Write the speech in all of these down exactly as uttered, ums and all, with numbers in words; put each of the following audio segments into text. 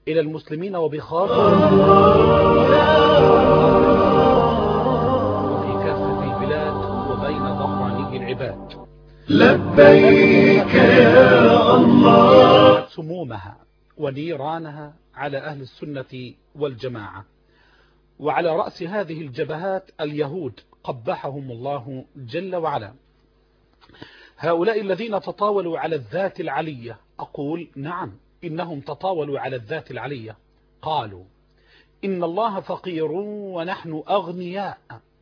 إلى المسلمين وبخاصة وفي كافة البلاد وبين ظهراني العباد. لبيك يا الله. سمومها ونيرانها على أهل السنة والجماعة، وعلى رأس هذه الجبهات اليهود قبحهم الله جل وعلا. هؤلاء الذين تطاولوا على الذات العلية، أقول نعم إنهم تطاولوا على الذات العلية. قالوا إن الله فقير ونحن أغنياء.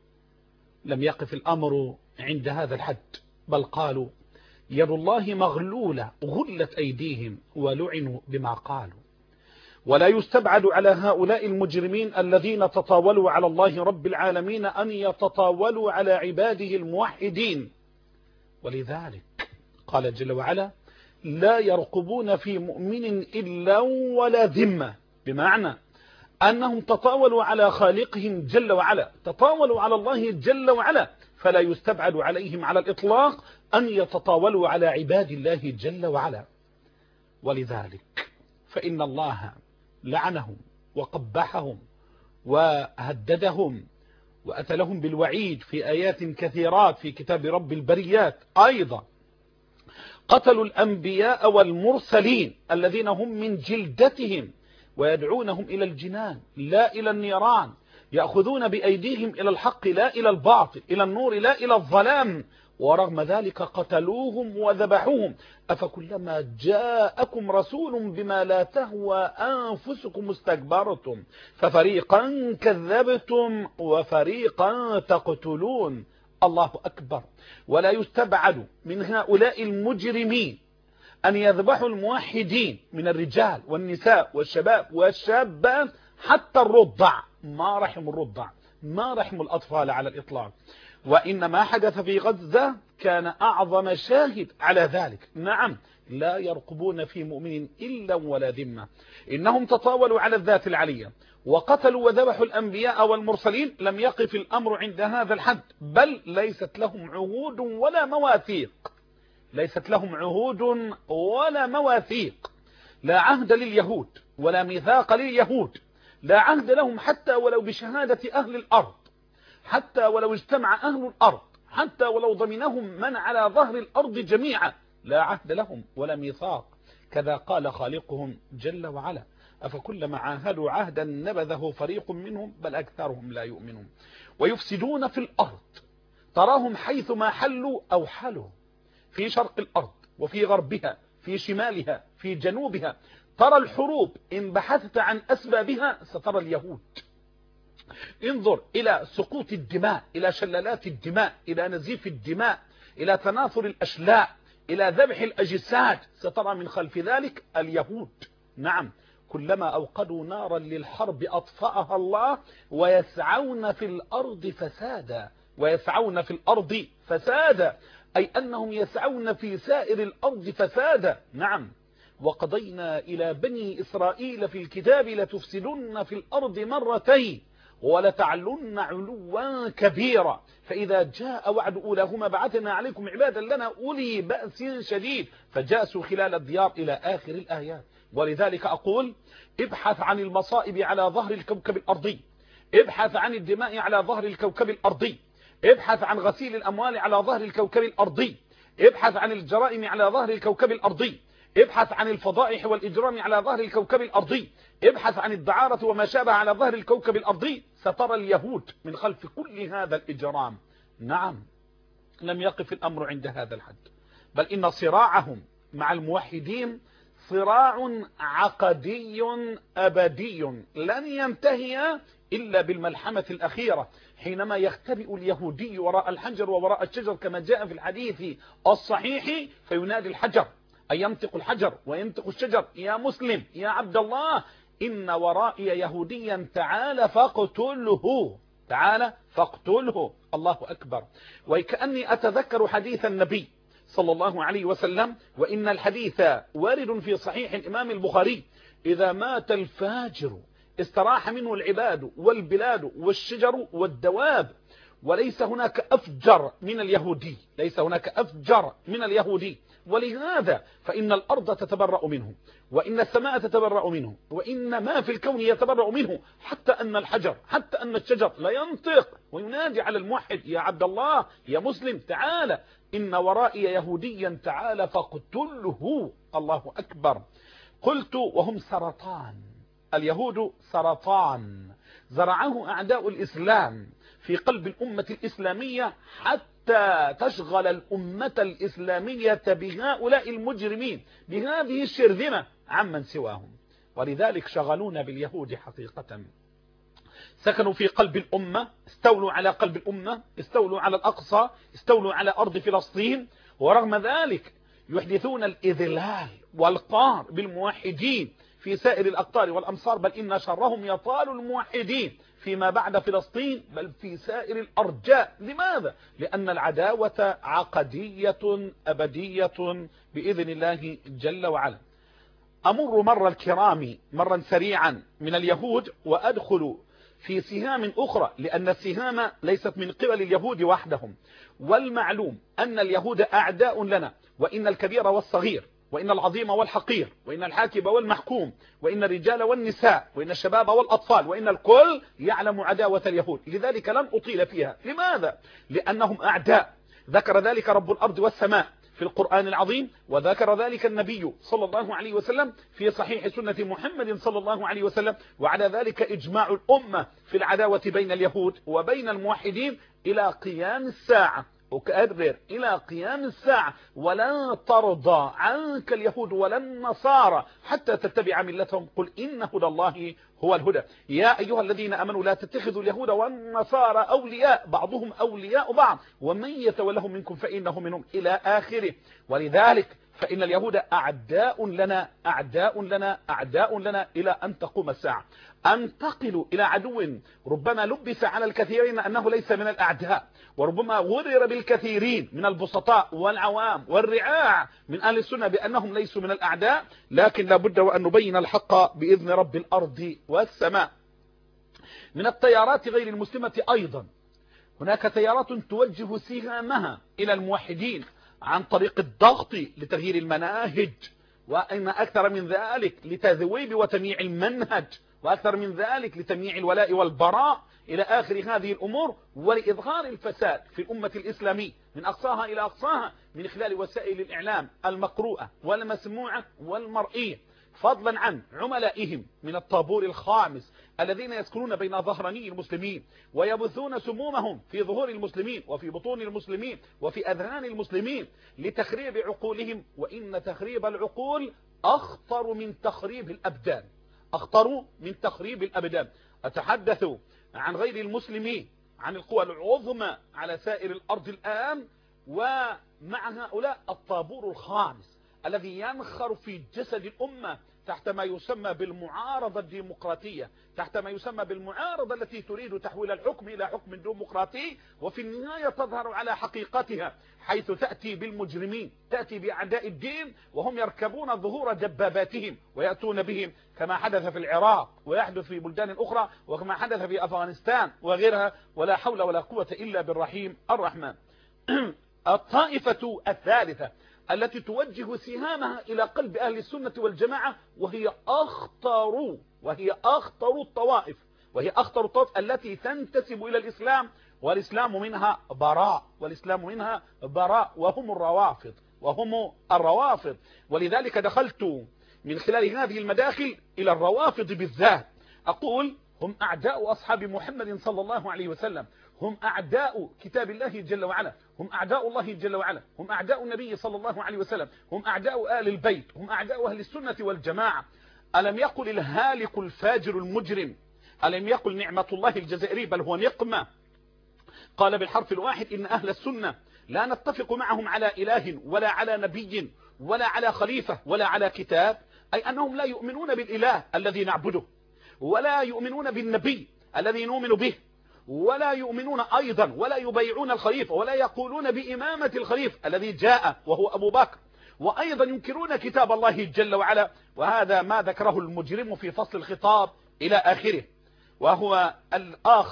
لم يقف الأمر عند هذا الحد، بل قالوا يد الله مغلولة غلت أيديهم ولعنوا بما قالوا. ولا يستبعد على هؤلاء المجرمين الذين تطاولوا على الله رب العالمين أن يتطاولوا على عباده الموحدين. ولذلك قال جل وعلا لا يرقبون في مؤمن إلا ولا ذمة، بمعنى أنهم تطاولوا على خالقهم جل وعلا، تطاولوا على الله جل وعلا، فلا يستبعد عليهم على الإطلاق أن يتطاولوا على عباد الله جل وعلا. ولذلك فإن الله لعنهم وقبحهم وهددهم وأتى لهم بالوعيد في آيات كثيرات في كتاب رب البريات. أيضا قتلوا الأنبياء والمرسلين الذين هم من جلدتهم ويدعونهم إلى الجنان لا إلى النيران، يأخذون بأيديهم إلى الحق لا إلى الباطل، إلى النور لا إلى الظلام، ورغم ذلك قتلوهم وذبحوهم. أفكلما جاءكم رسول بما لا تهوى أنفسكم استكبرتم ففريقا كذبتم وفريقا تقتلون. الله أكبر. ولا يستبعد من هؤلاء المجرمين أن يذبحوا الموحدين من الرجال والنساء والشباب والشابات حتى الرضع، ما رحموا الرضع، ما رحموا الأطفال على الإطلاق. وإن ما حدث في غزة كان أعظم شاهد على ذلك. نعم لا يرقبون في مؤمن إلا ولا ذمة. إنهم تطاولوا على الذات العلية وقتلوا وذبحوا الأنبياء والمرسلين. لم يقف الأمر عند هذا الحد، بل ليست لهم عهود ولا مواثيق، ليست لهم عهود ولا مواثيق. لا عهد لليهود ولا ميثاق لليهود، لا عهد لهم حتى ولو بشهادة أهل الأرض، حتى ولو اجتمع أهل الأرض، حتى ولو ضمنهم من على ظهر الأرض جميعا، لا عهد لهم ولا ميثاق. كذا قال خالقهم جل وعلا أفكلما عاهدوا عهدا نبذه فريق منهم بل أكثرهم لا يؤمنون. ويفسدون في الأرض، تراهم حيث ما حلوا أو حلوا، في شرق الأرض وفي غربها، في شمالها، في جنوبها. ترى الحروب إن بحثت عن أسبابها سترى اليهود. انظر إلى سقوط الدماء، إلى شلالات الدماء، إلى نزيف الدماء، إلى تناثر الأشلاء، إلى ذبح الأجساد، سترى من خلف ذلك اليهود. نعم كلما أوقدوا نارا للحرب أطفأها الله ويسعون في الأرض فسادا. ويسعون في الأرض فسادا أي أنهم يسعون في سائر الأرض فسادا. نعم وقضينا إلى بني إسرائيل في الكتاب لتفسدن في الأرض مرتين ولتعلن علوا كبيرا فإذا جاء وعد أولاهما بعثنا عليكم عبادا لنا أولي بأس شديد فجاسوا خلال الديار إلى آخر الآيات. ولذلك أقول ابحث عن المصائب على ظهر الكوكب الأرضي، ابحث عن الدماء على ظهر الكوكب الأرضي، ابحث عن غسيل الأموال على ظهر الكوكب الأرضي، ابحث عن الجرائم على ظهر الكوكب الأرضي، ابحث عن الفضائح والإجرام على ظهر الكوكب الأرضي، ابحث عن الدعارة وما شابه على ظهر الكوكب الأرضي، سترى اليهود من خلف كل هذا الإجرام. نعم لم يقف الأمر عند هذا الحد، بل إن صراعهم مع الموحدين صراع عقدي أبدي لن ينتهي إلا بالملحمة الأخيرة، حينما يختبئ اليهودي وراء الحجر ووراء الشجر كما جاء في الحديث الصحيح فينادي الحجر أي ينطق الحجر وينطق الشجر يا مسلم يا عبد الله إن ورائي يهوديا تعال فاقتله، تعال فاقتله. الله أكبر. وكأني أتذكر حديث النبي صلى الله عليه وسلم، وإن الحديث وارد في صحيح الإمام البخاري: إذا مات الفاجر استراح منه العباد والبلاد والشجر والدواب، وليس هناك أفجر من اليهودي، ليس هناك أفجر من اليهودي. ولهذا فإن الأرض تتبرأ منه، وإن السماء تتبرأ منه، وإن ما في الكون يتبرأ منه، حتى أن الحجر، حتى أن الشجر لا ينطق وينادي على الموحد: يا عبد الله، يا مسلم، تعالى، إن ورائي يهوديا، تعالى فاقتله. الله أكبر. قلت: وهم سرطان، اليهود سرطان زرعه أعداء الإسلام في قلب الأمة الإسلامية حتى تشغل الأمة الإسلامية بهؤلاء المجرمين، بهذه الشرذمة، عمن سواهم. ولذلك شغلونا باليهود حقيقة. سكنوا في قلب الأمة، استولوا على قلب الأمة، استولوا على الأقصى، استولوا على أرض فلسطين. ورغم ذلك يحدثون الإذلال والقهر بالموحدين في سائر الأقطار والأمصار، بل إن شرهم يطال الموحدين فيما بعد فلسطين، بل في سائر الأرجاء. لماذا؟ لأن العداوة عقدية أبدية بإذن الله جل وعلا. أمر مر الكرام مرا سريعا من اليهود وأدخل في سهام أخرى، لأن السهام ليست من قبل اليهود وحدهم. والمعلوم أن اليهود أعداء لنا، وإن الكبير والصغير، وإن العظيم والحقير، وإن الحاكم والمحكوم، وإن الرجال والنساء، وإن الشباب والأطفال، وإن الكل يعلم عداوة اليهود. لذلك لن أطيل فيها. لماذا؟ لأنهم أعداء. ذكر ذلك رب الأرض والسماء في القرآن العظيم، وذكر ذلك النبي صلى الله عليه وسلم في صحيح سنة محمد صلى الله عليه وسلم. وعلى ذلك إجماع الأمة في العداوة بين اليهود وبين الموحدين إلى قيام الساعة. أكرر: إلى قيام الساعة. ولن ترضى عنك اليهود ولا النصارى حتى تتبع ملتهم، قل إن هدى الله هو الهدى. يا أيها الذين أمنوا لا تتخذوا اليهود والنصارى أولياء، بعضهم أولياء بعض، ومن يتولهم منكم فإنه منهم، إلى آخره. ولذلك فإن اليهود أعداء لنا، أعداء لنا، أعداء لنا إلى أن تقوم الساعة. أنتقل إلى عدو ربما لبس على الكثيرين أنه ليس من الأعداء، وربما غرر بالكثيرين من البسطاء والعوام والرعاع من أهل السنة بأنهم ليسوا من الأعداء، لكن لابد وأن نبين الحق بإذن رب الأرض والسماء. من التيارات غير المسلمة أيضا هناك تيارات توجه سهامها إلى الموحدين عن طريق الضغط لتغيير المناهج، وإن أكثر من ذلك لتذويب وتمييع المنهج، وأكثر من ذلك لتمييع الولاء والبراء إلى آخر هذه الأمور، ولإظهار الفساد في الأمة الإسلامية من أقصاها إلى أقصاها من خلال وسائل الإعلام المقروءة والمسموعة والمرئية، فضلا عن عملائهم من الطابور الخامس الذين يسكنون بين ظهراني المسلمين ويبثون سمومهم في ظهور المسلمين وفي بطون المسلمين وفي أذهان المسلمين لتخريب عقولهم. وإن تخريب العقول أخطر من تخريب الأبدان، أخطر من تخريب الأبدان. أتحدث عن غير المسلمين، عن القوى العظمى على سائر الأرض الآن، ومع هؤلاء الطابور الخامس الذي ينخر في جسد الأمة تحت ما يسمى بالمعارضة الديمقراطية، تحت ما يسمى بالمعارضة التي تريد تحويل الحكم إلى حكم ديمقراطي، وفي النهاية تظهر على حقيقتها حيث تأتي بالمجرمين، تأتي بأعداء الدين، وهم يركبون ظهور دباباتهم ويأتون بهم كما حدث في العراق ويحدث في بلدان أخرى وكما حدث في أفغانستان وغيرها، ولا حول ولا قوة إلا بالرحيم الرحمن. الطائفة الثالثة التي توجه سهامها إلى قلب أهل السنة والجماعة، وهي أخطر وهي أخطر الطوائف وهي أخطر الطوائف التي تنتسب إلى الإسلام، والإسلام منها براء، والإسلام منها براء، وهم الروافض وهم الروافض. ولذلك دخلت من خلال هذه المداخل إلى الروافض بالذات. أقول: هم أعداء أصحاب محمد صلى الله عليه وسلم، هم أعداء كتاب الله جل وعلا، هم أعداء الله جل وعلا، هم أعداء النبي صلى الله عليه وسلم، هم أعداء آل البيت، هم أعداء أهل السنة والجماعة. ألم يقل الهالك الفاجر المجرم، ألم يقل نعمة الله الجزائري، بل هو نقمة، قال بالحرف الواحد: إن أهل السنة لا نتفق معهم على إله ولا على نبي ولا على خليفة ولا على كتاب، أي أنهم لا يؤمنون بالإله الذي نعبده، ولا يؤمنون بالنبي الذي نؤمن به، ولا يؤمنون أيضا ولا يبيعون الخليفة، ولا يقولون بإمامة الخليفة الذي جاء وهو أبو بكر، وأيضا ينكرون كتاب الله جل وعلا. وهذا ما ذكره المجرم في فصل الخطاب إلى آخره. وهو الآخر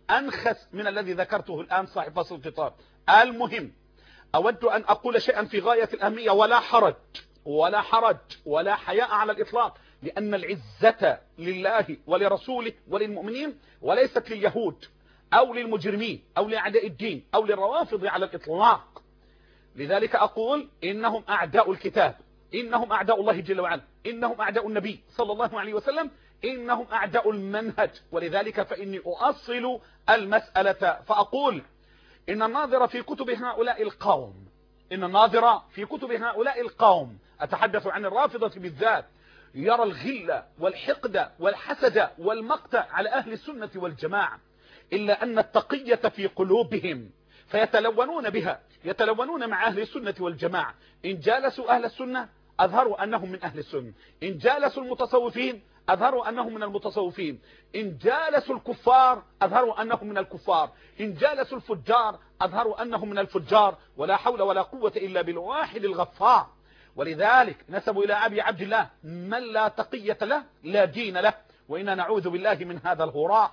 أنخس من الذي ذكرته الآن صاحب فصل الخطاب. المهم، أود أن أقول شيئا في غاية الأهمية، ولا حرج ولا حرج ولا حياء على الإطلاق، لأن العزة لله ولرسوله وللمؤمنين، وليست لليهود أو للمجرمين أو لأعداء الدين أو للروافض على الإطلاق. لذلك أقول إنهم أعداء الكتاب، إنهم أعداء الله جل وعلا، إنهم أعداء النبي صلى الله عليه وسلم، إنهم أعداء المنهج. ولذلك فإني أؤصل المسألة فأقول إن الناظر في كتب هؤلاء القوم إن الناظر في كتب هؤلاء القوم أتحدث عن الرافضة بالذات، يرى الغل والحقد والحسد والمقت على أهل السنة والجماعة، إلا أن التقية في قلوبهم، فيتلونون بها، يتلونون مع أهل السنة والجماعة. إن جالسوا أهل السنة أظهروا أنهم من أهل السنة، إن جالسوا المتصوفين أظهروا أنهم من المتصوفين، إن جالسوا الكفار أظهروا أنهم من الكفار، إن جالسوا الفجار أظهروا أنهم من الفجار. ولا حول ولا قوة إلا بالواحد الغفار. ولذلك نسبوا إلى أبي عبد الله من لا تقية له لا دين له، وإنا نعوذ بالله من هذا الهراء.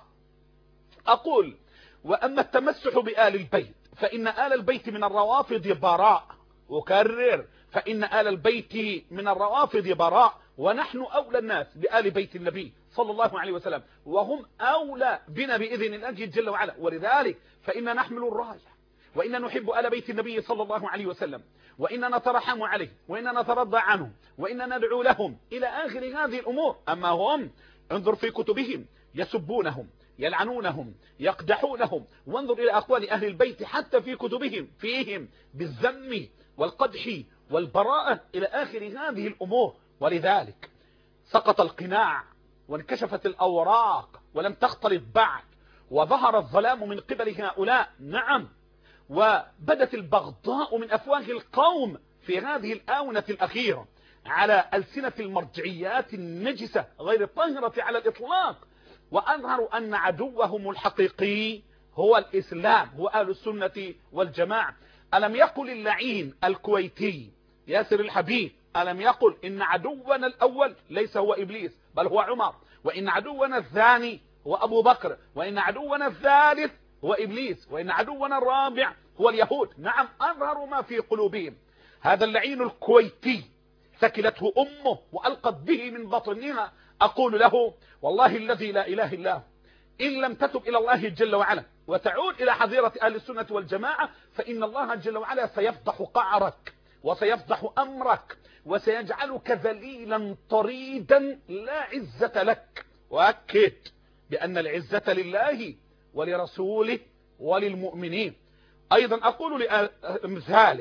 أقول: وأما التمسح بآل البيت فإن آل البيت من الروافض براء. أكرر: فإن آل البيت من الروافض براء، ونحن أولى الناس بآل بيت النبي صلى الله عليه وسلم، وهم أولى بنا بإذن الله جل وعلا. ولذلك فإن نحمل الراية، وإن نحب آل بيت النبي صلى الله عليه وسلم، وإن نترحم عليه، وإن نترضى عنهم، وإن ندعو لهم إلى آخر هذه الأمور. أما هم انظر في كتبهم يسبونهم، يلعنونهم، يقدحونهم، وانظر إلى أقوال أهل البيت حتى في كتبهم فيهم بالذم والقدح والبراءة إلى آخر هذه الأمور. ولذلك سقط القناع وانكشفت الأوراق ولم تختلط بعد، وظهر الظلام من قبل هؤلاء. نعم، وبدت البغضاء من أفواه القوم في هذه الآونة الأخيرة على ألسنة المرجعيات النجسة غير الطاهرة على الإطلاق، وأظهروا أن عدوهم الحقيقي هو الإسلام، هو أهل السنة والجماعة. ألم يقل اللعين الكويتي ياسر الحبيب، ألم يقل إن عدونا الأول ليس هو إبليس بل هو عمر، وإن عدونا الثاني هو أبو بكر، وإن عدونا الثالث هو إبليس، وإن عدونا الرابع هو اليهود. نعم، أظهروا ما في قلوبهم. هذا اللعين الكويتي ثكلته أمه وألقت به من بطنها. أقول له: والله الذي لا إله إلا هو، إن لم تتب إلى الله جل وعلا وتعود إلى حظيرة أهل السنة والجماعة، فإن الله جل وعلا سيفضح قعرك وسيفضح أمرك وسيجعلك ذليلا طريدا لا عزة لك. وأكد بأن العزة لله ولرسوله وللمؤمنين. أيضا أقول لأمثاله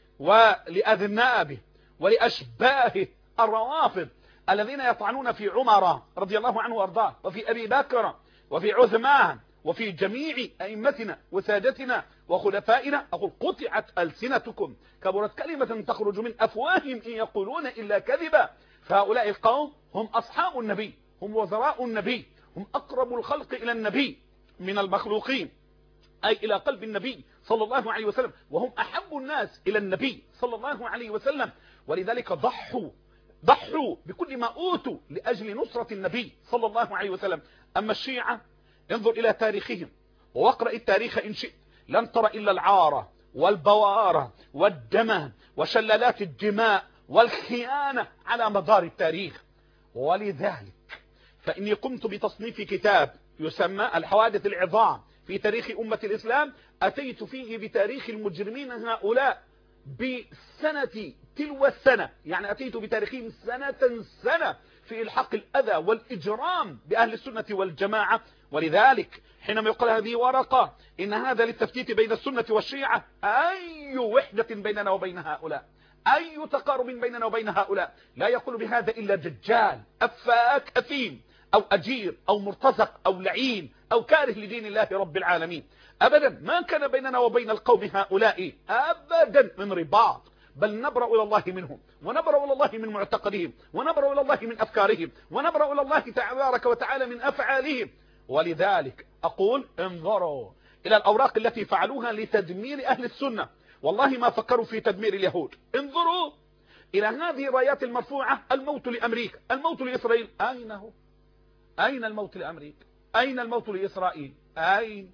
ولأذنابه ولأشباهه الروافض الذين يطعنون في عمر رضي الله عنه وارضاه، وفي أبي بكر، وفي عثمان، وفي جميع أئمتنا وسادتنا وخلفائنا، أقول: قطعت ألسنتكم، كبرت كلمة تخرج من أفواههم إن يقولون إلا كذبا. فهؤلاء القوم هم أصحاب النبي، هم وزراء النبي، هم أقرب الخلق إلى النبي من المخلوقين، أي إلى قلب النبي صلى الله عليه وسلم، وهم أحب الناس إلى النبي صلى الله عليه وسلم. ولذلك ضحوا ضحوا بكل ما أوتوا لأجل نصرة النبي صلى الله عليه وسلم. أما الشيعة انظر إلى تاريخهم واقرأ التاريخ إن شئت، لن ترى إلا العارة والبوارة والدم وشلالات الدماء والخيانة على مدار التاريخ. ولذلك فإني قمت بتصنيف كتاب يسمى الحوادث العظام في تاريخ أمة الإسلام، أتيت فيه بتاريخ المجرمين هؤلاء بسنة تلو السنة، يعني أتيت بتاريخهم سنة سنة في الحق الأذى والإجرام بأهل السنة والجماعة. ولذلك حينما يقول هذه ورقة إن هذا للتفتيت بين السنة والشيعة، أي وحدة بيننا وبين هؤلاء، أي تقارب بيننا وبين هؤلاء؟ لا يقول بهذا إلا دجال أفاك أثيم أو أجير أو مرتزق أو لعين أو كاره لدين الله رب العالمين. أبدا ما كان بيننا وبين القوم هؤلاء أبدا من رباط، بل نبرأ إلى الله منهم، ونبرأ إلى الله من معتقدهم، ونبرأ إلى الله من أفكارهم، ونبرأ إلى الله تبارك وتعالى من أفعالهم. ولذلك أقول: انظروا إلى الأوراق التي فعلوها لتدمير أهل السنة، والله ما فكروا في تدمير اليهود. انظروا إلى هذه الرايات المرفوعة: الموت لأمريكا، الموت لإسرائيل. أين هو؟ أين الموت لأمريكا؟ أين الموت لإسرائيل؟ أين؟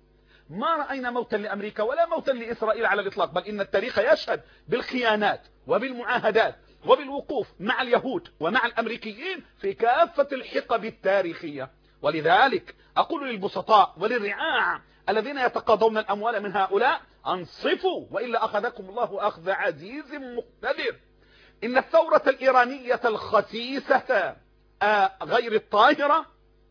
ما رأينا موتا لأمريكا ولا موتا لإسرائيل على الإطلاق، بل إن التاريخ يشهد بالخيانات وبالمعاهدات وبالوقوف مع اليهود ومع الأمريكيين في كافة الحقب التاريخية. ولذلك أقول للبسطاء وللرعاع الذين يتقاضون الأموال من هؤلاء: انصفوا وإلا أخذكم الله أخذ عزيز مقتدر. إن الثورة الإيرانية الخسيسة غير الطاهرة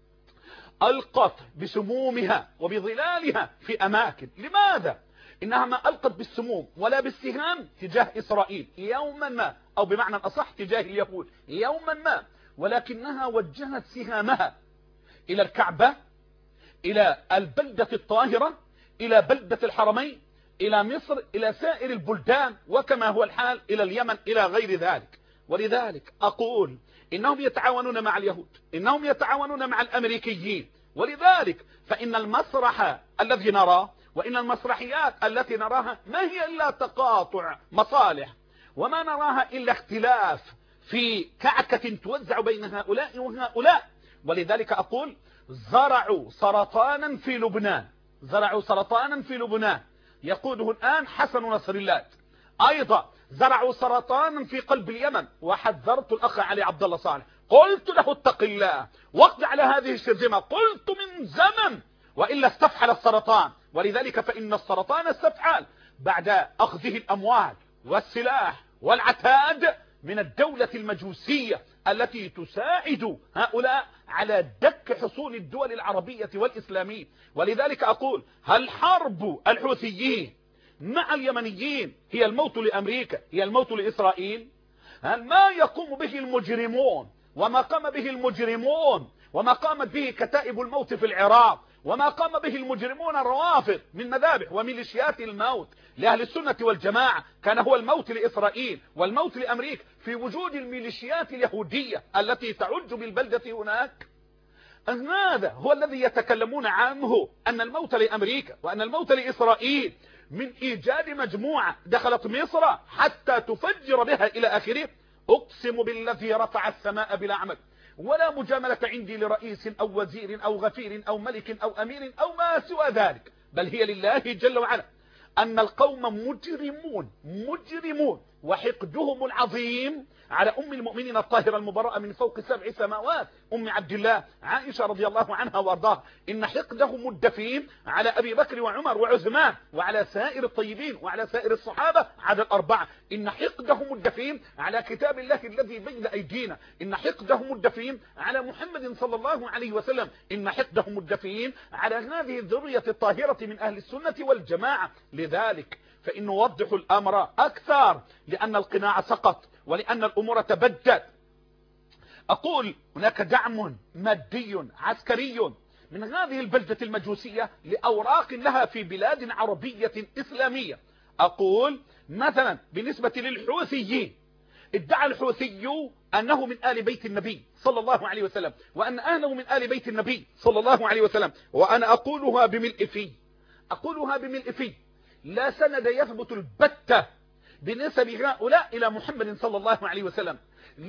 ألقت بسمومها وبظلالها في أماكن. لماذا؟ إنها ما ألقت بالسموم ولا بالسهام تجاه إسرائيل يوما ما، أو بمعنى أصح تجاه اليهود يوما ما، ولكنها وجهت سهامها إلى الكعبة، إلى البلدة الطاهرة، إلى بلدة الحرمين، إلى مصر، إلى سائر البلدان، وكما هو الحال إلى اليمن، إلى غير ذلك. ولذلك أقول إنهم يتعاونون مع اليهود، إنهم يتعاونون مع الأمريكيين. ولذلك فإن المسرح الذي نراه وإن المسرحيات التي نراها ما هي إلا تقاطع مصالح، وما نراها إلا اختلاف في كعكة توزع بين هؤلاء وهؤلاء. ولذلك أقول: زرعوا سرطانا في لبنان، زرعوا سرطانا في لبنان يقوده الآن حسن نصر الله. أيضا زرعوا سرطانا في قلب اليمن، وحذرت الأخ علي عبد الله صالح، قلت له: اتق الله واقض على هذه الشرذمة، قلت من زمن، وإلا استفحل السرطان. ولذلك فإن السرطان استفحل بعد أخذه الأموال والسلاح والعتاد من الدولة المجوسية التي تساعد هؤلاء على دك حصون الدول العربية والإسلامية. ولذلك أقول: هل حرب الحوثيين مع اليمنيين هي الموت لأمريكا، هي الموت لإسرائيل؟ هل ما يقوم به المجرمون وما قام به المجرمون وما قامت به كتائب الموت في العراق وما قام به المجرمون الروافض من مذابح وميليشيات الموت لأهل السنة والجماعة كان هو الموت لإسرائيل والموت لأمريكا في وجود الميليشيات اليهودية التي تعج بالبلدة هناك؟ هذا هو الذي يتكلمون عنه، أن الموت لأمريكا وأن الموت لإسرائيل من إيجاد مجموعة دخلت مصر حتى تفجر بها إلى آخره. أقسم بالذي رفع السماء بلا عمد، ولا مجاملة عندي لرئيس أو وزير أو غفير أو ملك أو أمير أو ما سوى ذلك، بل هي لله جل وعلا، أن القوم مجرمون مجرمون، وحقدهم العظيم على أم المؤمنين الطاهرة المبرأة من فوق سبع سماوات أم عبد الله عائشة رضي الله عنها وارضاها، إن حقدهم الدفين على أبي بكر وعمر وعثمان وعلى سائر الطيبين وعلى سائر الصحابة عدد أربعة، إن حقدهم الدفين على كتاب الله الذي بين أيدينا، إن حقدهم الدفين على محمد صلى الله عليه وسلم، إن حقدهم الدفين على هذه الذرية الطاهرة من أهل السنة والجماعة. لذلك فإن نوضح الأمر أكثر لأن القناع سقط ولأن الأمور تبدت. أقول: هناك دعم مادي عسكري من هذه البلدة المجوسية لأوراق لها في بلاد عربية إسلامية. أقول مثلا بالنسبة للحوثيين، ادعى الحوثي أنه من آل بيت النبي صلى الله عليه وسلم وأن أهله من آل بيت النبي صلى الله عليه وسلم، وأنا أقولها بملء في أقولها بملء في لا سند يثبت البتة بنسب هؤلاء إلى محمد صلى الله عليه وسلم.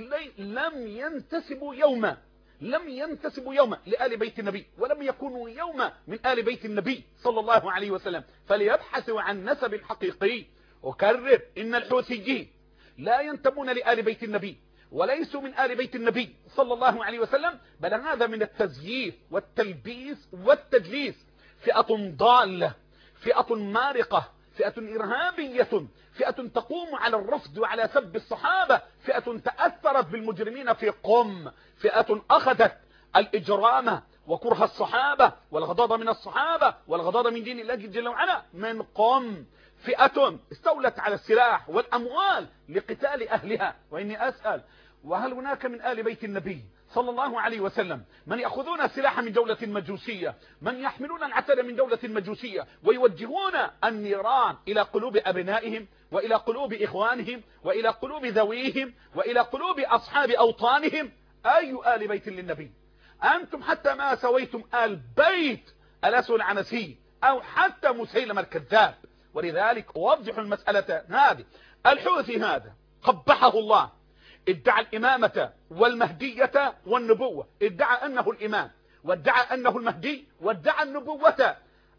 لم ينتسبوا يوما لم ينتسبوا يوما لآل بيت النبي، ولم يكونوا يوما من آل بيت النبي صلى الله عليه وسلم، فليبحثوا عن نسب حقيقي. أكرر: إن الحوثيين لا ينتمون لآل بيت النبي وليسوا من آل بيت النبي صلى الله عليه وسلم، بل هذا من التزييف والتلبيس والتدليس. فئة ضالة، فئة مارقة، فئة إرهابية، فئة تقوم على الرفض وعلى سب الصحابة، فئة تأثرت بالمجرمين في قم، فئة أخذت الإجرام وكره الصحابة والغضاضة من الصحابة والغضاضة من دين الله جل وعلا من قم، فئة استولت على السلاح والأموال لقتال أهلها. وإني أسأل: وهل هناك من آل بيت النبي صلى الله عليه وسلم من يأخذون السلاح من دولة مجوسية، من يحملون العتاد من دولة مجوسية ويوجهون النيران إلى قلوب أبنائهم وإلى قلوب إخوانهم وإلى قلوب ذويهم وإلى قلوب أصحاب أوطانهم؟ أي آل بيت للنبي أنتم؟ حتى ما سويتم آل بيت الأسود العنسي أو حتى مسيلمة الكذاب. ولذلك أوضح المسألة هذه. الحوثي هذا قبحه الله ادعى الإمامة والمهدية والنبوة، ادعى أنه الإمام وادعى أنه المهدي وادعى النبوة.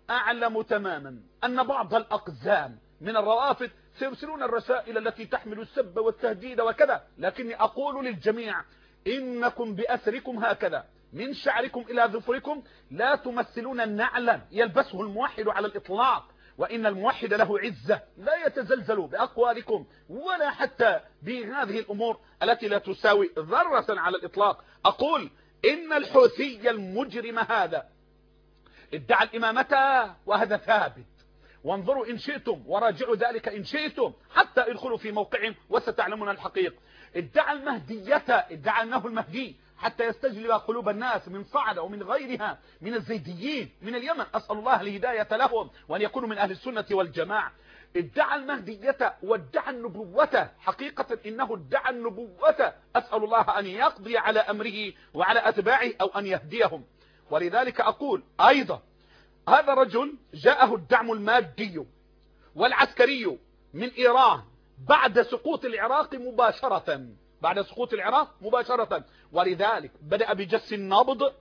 أعلم تماما أن بعض الأقزام من الروافد سيرسلون الرسائل التي تحمل السب والتهديد وكذا، لكني أقول للجميع إنكم بأثركم هكذا من شعركم إلى ظفركم لا تمثلون نعلا يلبسه الموحد على الإطلاق، وإن الموحد له عزة لا يتزلزل بأقوالكم ولا حتى بهذه الأمور التي لا تساوي ذرة على الإطلاق. أقول إن الحوثي المجرم هذا ادعى الإمامة وهذا ثابت، وانظروا إن شئتم وراجعوا ذلك إن شئتم حتى ادخلوا في موقعهم وستعلمون الحقيقة. ادعى المهدية، ادعى أنه المهدي حتى يستجلب قلوب الناس من صعدة ومن غيرها من الزيديين من اليمن، أسأل الله الهداية لهم وأن يكونوا من أهل السنة والجماعة. ادعى المهدية وادعى النبوة، حقيقة إنه ادعى النبوة، أسأل الله أن يقضي على أمره وعلى أتباعه أو أن يهديهم. ولذلك أقول أيضا هذا الرجل جاءه الدعم المادي والعسكري من إيران بعد سقوط العراق مباشرة، بعد سقوط العراق مباشرة، ولذلك بدأ بجس النبض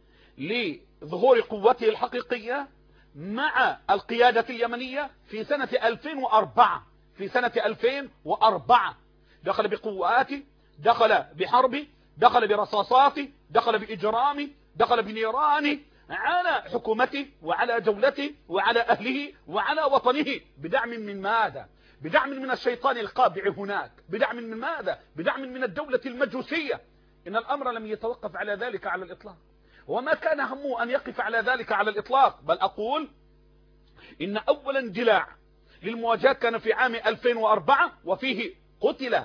لظهور قوته الحقيقية مع القيادة اليمنية في سنة ألفين وأربعة. في سنة ألفين وأربعة دخل بقواته، دخل بحربه، دخل برصاصاته، دخل بإجرامه، دخل بنيرانه على حكومته وعلى دولته وعلى أهله وعلى وطنه، بدعم من ماذا؟ بدعم من الشيطان القابع هناك، بدعم من ماذا؟ بدعم من الدولة المجوسية. إن الأمر لم يتوقف على ذلك على الإطلاق، وما كان همه أن يقف على ذلك على الإطلاق، بل أقول إن أول اندلاع للمواجهات كان في عام ألفين وأربعة، وفيه قتل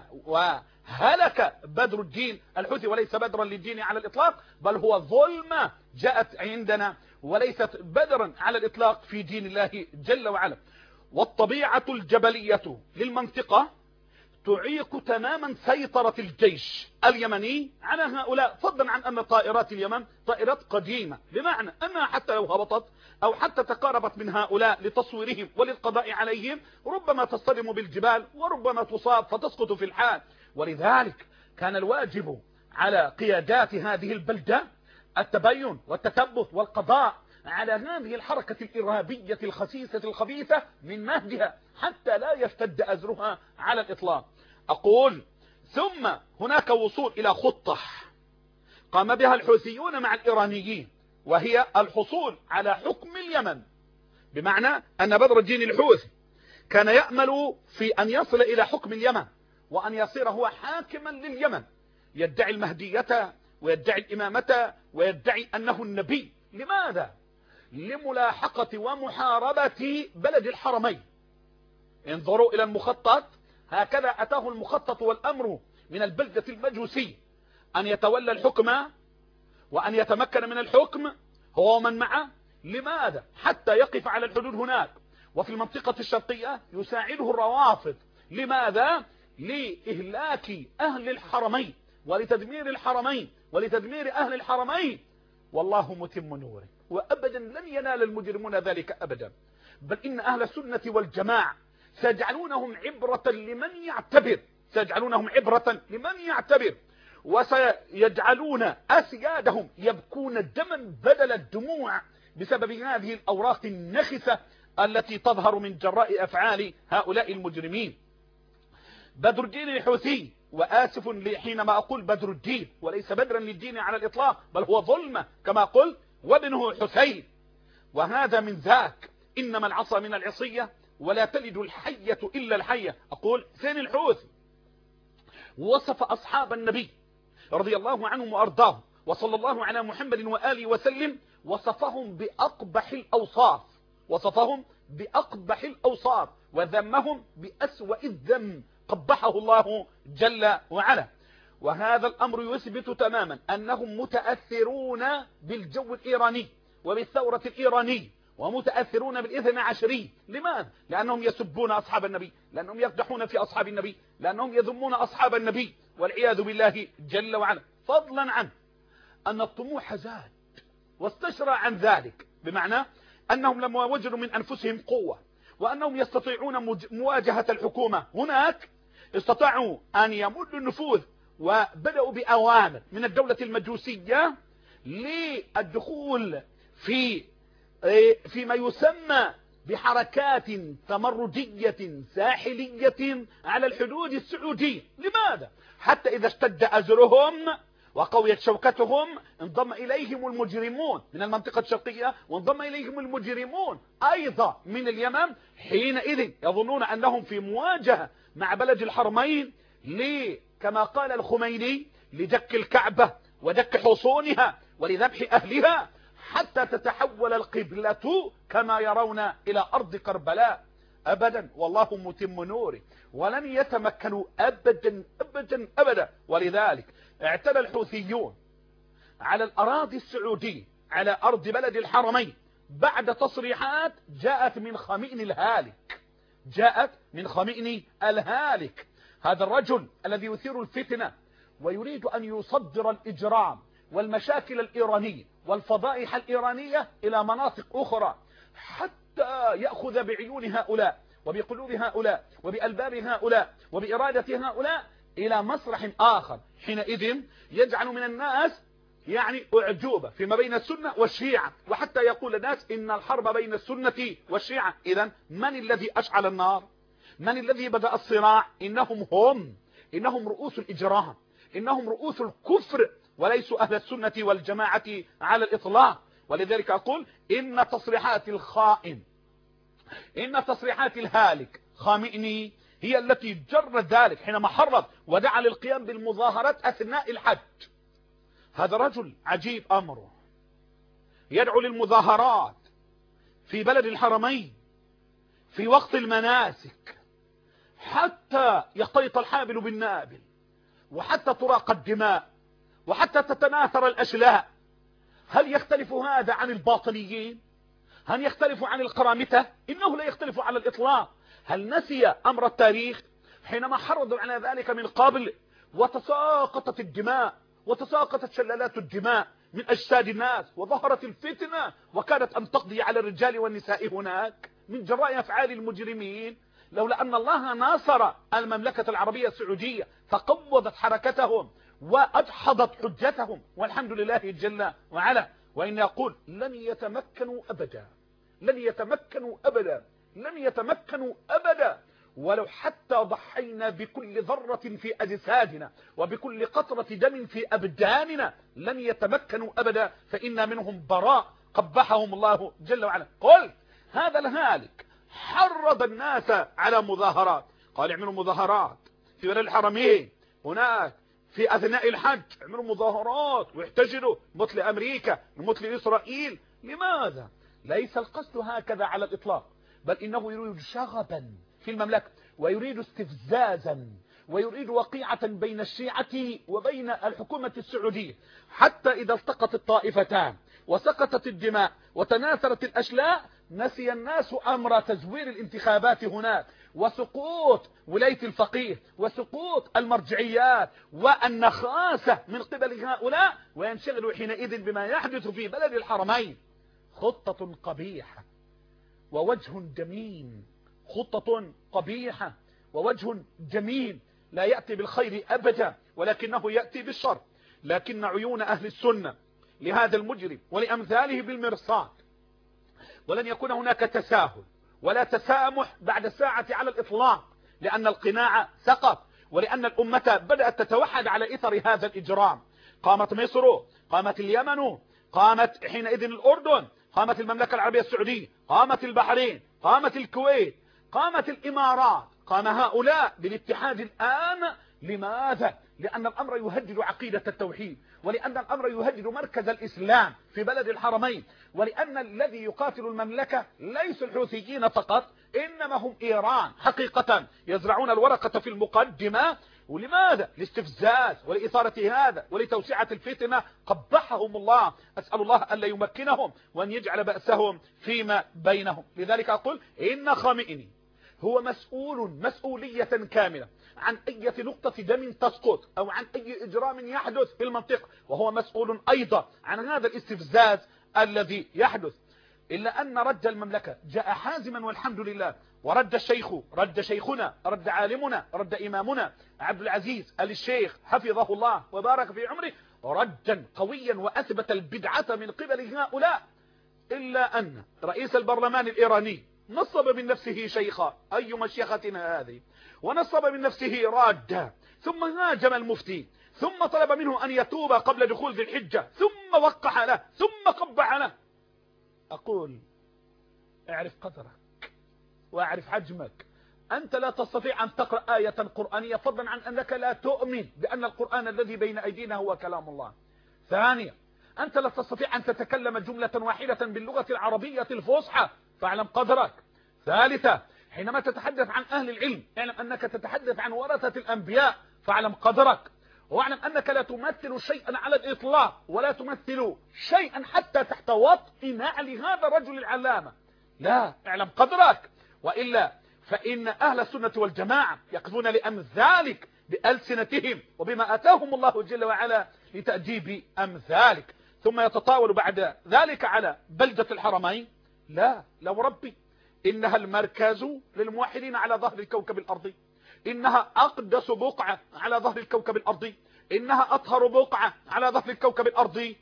وهلك بدر الدين الحوثي، وليس بدرا للدين على الإطلاق، بل هو ظلمة جاءت عندنا وليست بدرا على الإطلاق في دين الله جل وعلا. والطبيعة الجبلية للمنطقة تعيق تماما سيطرة الجيش اليمني على هؤلاء، فضلا عن أن طائرات اليمن طائرات قديمة، بمعنى أنها حتى لو هبطت أو حتى تقاربت من هؤلاء لتصويرهم وللقضاء عليهم ربما تصطدم بالجبال وربما تصاب فتسقط في الحال. ولذلك كان الواجب على قيادات هذه البلدة التبين والتثبت والقضاء على هذه الحركة الإرهابية الخسيسة الخبيثة من مهدها حتى لا يشتد أزرها على الإطلاق. أقول ثم هناك وصول إلى خطة قام بها الحوثيون مع الإيرانيين، وهي الحصول على حكم اليمن، بمعنى أن بدر الدين الحوثي كان يأمل في أن يصل إلى حكم اليمن وأن يصير هو حاكما لليمن، يدعي المهدية ويدعي الإمامة ويدعي أنه النبي. لماذا؟ لملاحقة ومحاربة بلد الحرمين. انظروا إلى المخطط، هكذا أتاه المخطط والأمر من البلدة المجوسي أن يتولى الحكم وأن يتمكن من الحكم هو ومن معه. لماذا؟ حتى يقف على الحدود هناك وفي المنطقة الشرقية يساعده الروافض. لماذا؟ لإهلاك أهل الحرمين ولتدمير الحرمين ولتدمير أهل الحرمين. والله متم نوره، وأبدا لن ينال المجرمون ذلك أبدا، بل إن أهل السنة والجماعة سيجعلونهم عبرة لمن يعتبر، سيجعلونهم عبرة لمن يعتبر، وسيجعلون أسيادهم يبكون دما بدل الدموع بسبب هذه الأوراق النخسة التي تظهر من جراء أفعال هؤلاء المجرمين. بدر الدين الحوثي، وآسف حينما أقول بدر الدين وليس بدرا للدين على الإطلاق، بل هو ظلمة كما قل وابنه حسين، وهذا من ذاك، إنما العصا من العصية ولا تلد الحية إلا الحية. أقول حسين الحوثي وصف أصحاب النبي رضي الله عنهم وأرضاهم وصلى الله على محمد وآله وسلم، وصفهم بأقبح الأوصاف، وصفهم بأقبح الأوصاف وذمهم بأسوأ الذم قبحه الله جل وعلا. وهذا الأمر يثبت تماما أنهم متأثرون بالجو الإيراني وبالثورة الإيرانية ومتأثرون بالإثنى عشري. لماذا؟ لأنهم يسبون أصحاب النبي، لأنهم يقدحون في أصحاب النبي، لأنهم يذمون أصحاب النبي والعياذ بالله جل وعلا، فضلا عن أن الطموح زاد واستشرى عن ذلك، بمعنى أنهم لما وجدوا من أنفسهم قوة وأنهم يستطيعون مواجهة الحكومة هناك استطاعوا أن يمدوا النفوذ، وبدأوا بأوامر من الدولة المجوسية للدخول في فيما يسمى بحركات تمردية ساحلية على الحدود السعودية. لماذا؟ حتى إذا اشتد أزرهم وقويت شوكتهم انضم إليهم المجرمون من المنطقة الشرقية، وانضم إليهم المجرمون أيضا من اليمن. حينئذ يظنون أنهم في مواجهة مع بلد الحرمين، كما قال الخميني، لدك الكعبة ودك حصونها ولذبح أهلها حتى تتحول القبلة كما يرون إلى أرض كربلاء. أبدا، والله متم نوره، ولن يتمكنوا أبدا أبدا أبدا. ولذلك اعتدى الحوثيون على الأراضي السعودية، على أرض بلد الحرمين، بعد تصريحات جاءت من خمئن الهالك، جاءت من خمئن الهالك، هذا الرجل الذي يثير الفتنة ويريد أن يصدر الإجرام والمشاكل الإيرانية والفضائح الإيرانية إلى مناطق أخرى، حتى يأخذ بعيون هؤلاء وبقلوب هؤلاء وبألباب هؤلاء وبإرادة هؤلاء إلى مسرح آخر. حينئذ يجعل من الناس يعني أعجوبة فيما بين السنة والشيعة، وحتى يقول الناس إن الحرب بين السنة والشيعة. إذن من الذي أشعل النار؟ من الذي بدأ الصراع؟ إنهم هم، إنهم رؤوس الإجرام، إنهم رؤوس الكفر، وليسوا أهل السنة والجماعة على الإطلاق. ولذلك أقول إن تصريحات الخائن، إن تصريحات الهالك خامئني هي التي جرت ذلك حينما حرض ودعا للقيام بالمظاهرات أثناء الحج. هذا رجل عجيب أمره، يدعو للمظاهرات في بلد الحرمين في وقت المناسك حتى يختلط الحابل بالنابل، وحتى تراق الدماء، وحتى تتناثر الأشلاء. هل يختلف هذا عن الباطنيين؟ هل يختلف عن القرامطة؟ إنه لا يختلف على الإطلاق. هل نسي أمر التاريخ حينما حرضوا على ذلك من قبل وتساقطت الدماء وتساقطت شلالات الدماء من أجساد الناس، وظهرت الفتنة وكانت أن تقضي على الرجال والنساء هناك من جراء أفعال المجرمين؟ لولا أن الله ناصر المملكة العربية السعودية فقوضت حركتهم وأدحضت حجتهم، والحمد لله جل وعلا. وإن يقول لن يتمكنوا أبدا، لن يتمكنوا أبدا، لن يتمكنوا أبدا، ولو حتى ضحينا بكل ذرة في أجسادنا وبكل قطرة دم في أبداننا لن يتمكنوا أبدا، فإن منهم براء قبحهم الله جل وعلا. قل هذا الهالك حرض الناس على مظاهرات، قال اعملوا مظاهرات في بلد الحرمين هناك في أثناء الحج، اعملوا مظاهرات واحتجلوا مثل أمريكا مثل إسرائيل. لماذا؟ ليس القصد هكذا على الإطلاق، بل إنه يريد شغبا في المملكة، ويريد استفزازا، ويريد وقيعة بين الشيعة وبين الحكومة السعودية، حتى إذا التقت الطائفتان وسقطت الدماء وتناثرت الأشلاء نسي الناس أمر تزوير الانتخابات هناك، وسقوط ولاية الفقيه، وسقوط المرجعيات والنخاسة من قبل هؤلاء، وينشغلوا حينئذ بما يحدث في بلد الحرمين. خطة قبيحة ووجه جميل، خطة قبيحة ووجه جميل لا يأتي بالخير أبدا، ولكنه يأتي بالشر. لكن عيون أهل السنة لهذا المجرم ولأمثاله بالمرصاد، ولن يكون هناك تساهل ولا تسامح بعد الساعة على الإطلاق، لأن القناع سقط، ولأن الأمة بدأت تتوحد على إثر هذا الإجرام. قامت مصر، قامت اليمن، قامت حينئذ الأردن، قامت المملكة العربية السعودية، قامت البحرين، قامت الكويت، قامت الإمارات، قام هؤلاء بالاتحاد الآن. لماذا؟ لأن الأمر يهدد عقيدة التوحيد، ولأن الأمر يهدد مركز الإسلام في بلد الحرمين، ولأن الذي يقاتل المملكة ليس الحوثيين فقط، إنما هم إيران حقيقة، يزرعون الورقة في المقدمة. ولماذا؟ لاستفزاز ولإثارة هذا ولتوسعة الفتنة. قبحهم الله، أسأل الله ألا يمكنهم وأن يجعل بأسهم فيما بينهم. لذلك أقول إن خامئني هو مسؤول مسؤولية كاملة عن أي نقطة دم تسقط أو عن أي إجرام يحدث في المنطقة، وهو مسؤول أيضا عن هذا الاستفزاز الذي يحدث. إلا أن رد المملكة جاء حازما والحمد لله، ورد الشيخ، رد شيخنا، رد عالمنا، رد إمامنا عبد العزيز آل الشيخ حفظه الله وبارك في عمره ردا قويا، وأثبت البدعة من قبل هؤلاء. إلا أن رئيس البرلمان الإيراني نصب من نفسه شيخا، أي مشيختنا هذه، ونصب من نفسه رادة، ثم هاجم المفتي، ثم طلب منه أن يتوب قبل دخول ذي الحجة، ثم وقع له، ثم قبع له. أقول اعرف قدرك واعرف حجمك. أنت لا تستطيع أن تقرأ آية قرآنية، فضلا عن أنك لا تؤمن بأن القرآن الذي بين أيدينا هو كلام الله. ثانيا، أنت لا تستطيع أن تتكلم جملة واحدة باللغة العربية الفصحى، فاعلم قدرك. ثالثا، حينما تتحدث عن أهل العلم اعلم أنك تتحدث عن ورثة الأنبياء، فاعلم قدرك. واعلم أنك لا تمثل شيئا على الإطلاق، ولا تمثل شيئا حتى تحت وطء نعل هذا الرجل العلامة. لا، اعلم قدرك، وإلا فإن أهل السنة والجماعة يقفون لأمثالك بألسنتهم وبما أتاهم الله جل وعلا لتأديب أمثالك، ثم يتطاول بعد ذلك على بلدة الحرمين. لا، لو ربي إنها المركز للموحدين على ظهر الكوكب الأرضي، إنها أقدس بقعة على ظهر الكوكب الأرضي، إنها أطهر بقعة على ظهر الكوكب الأرضي.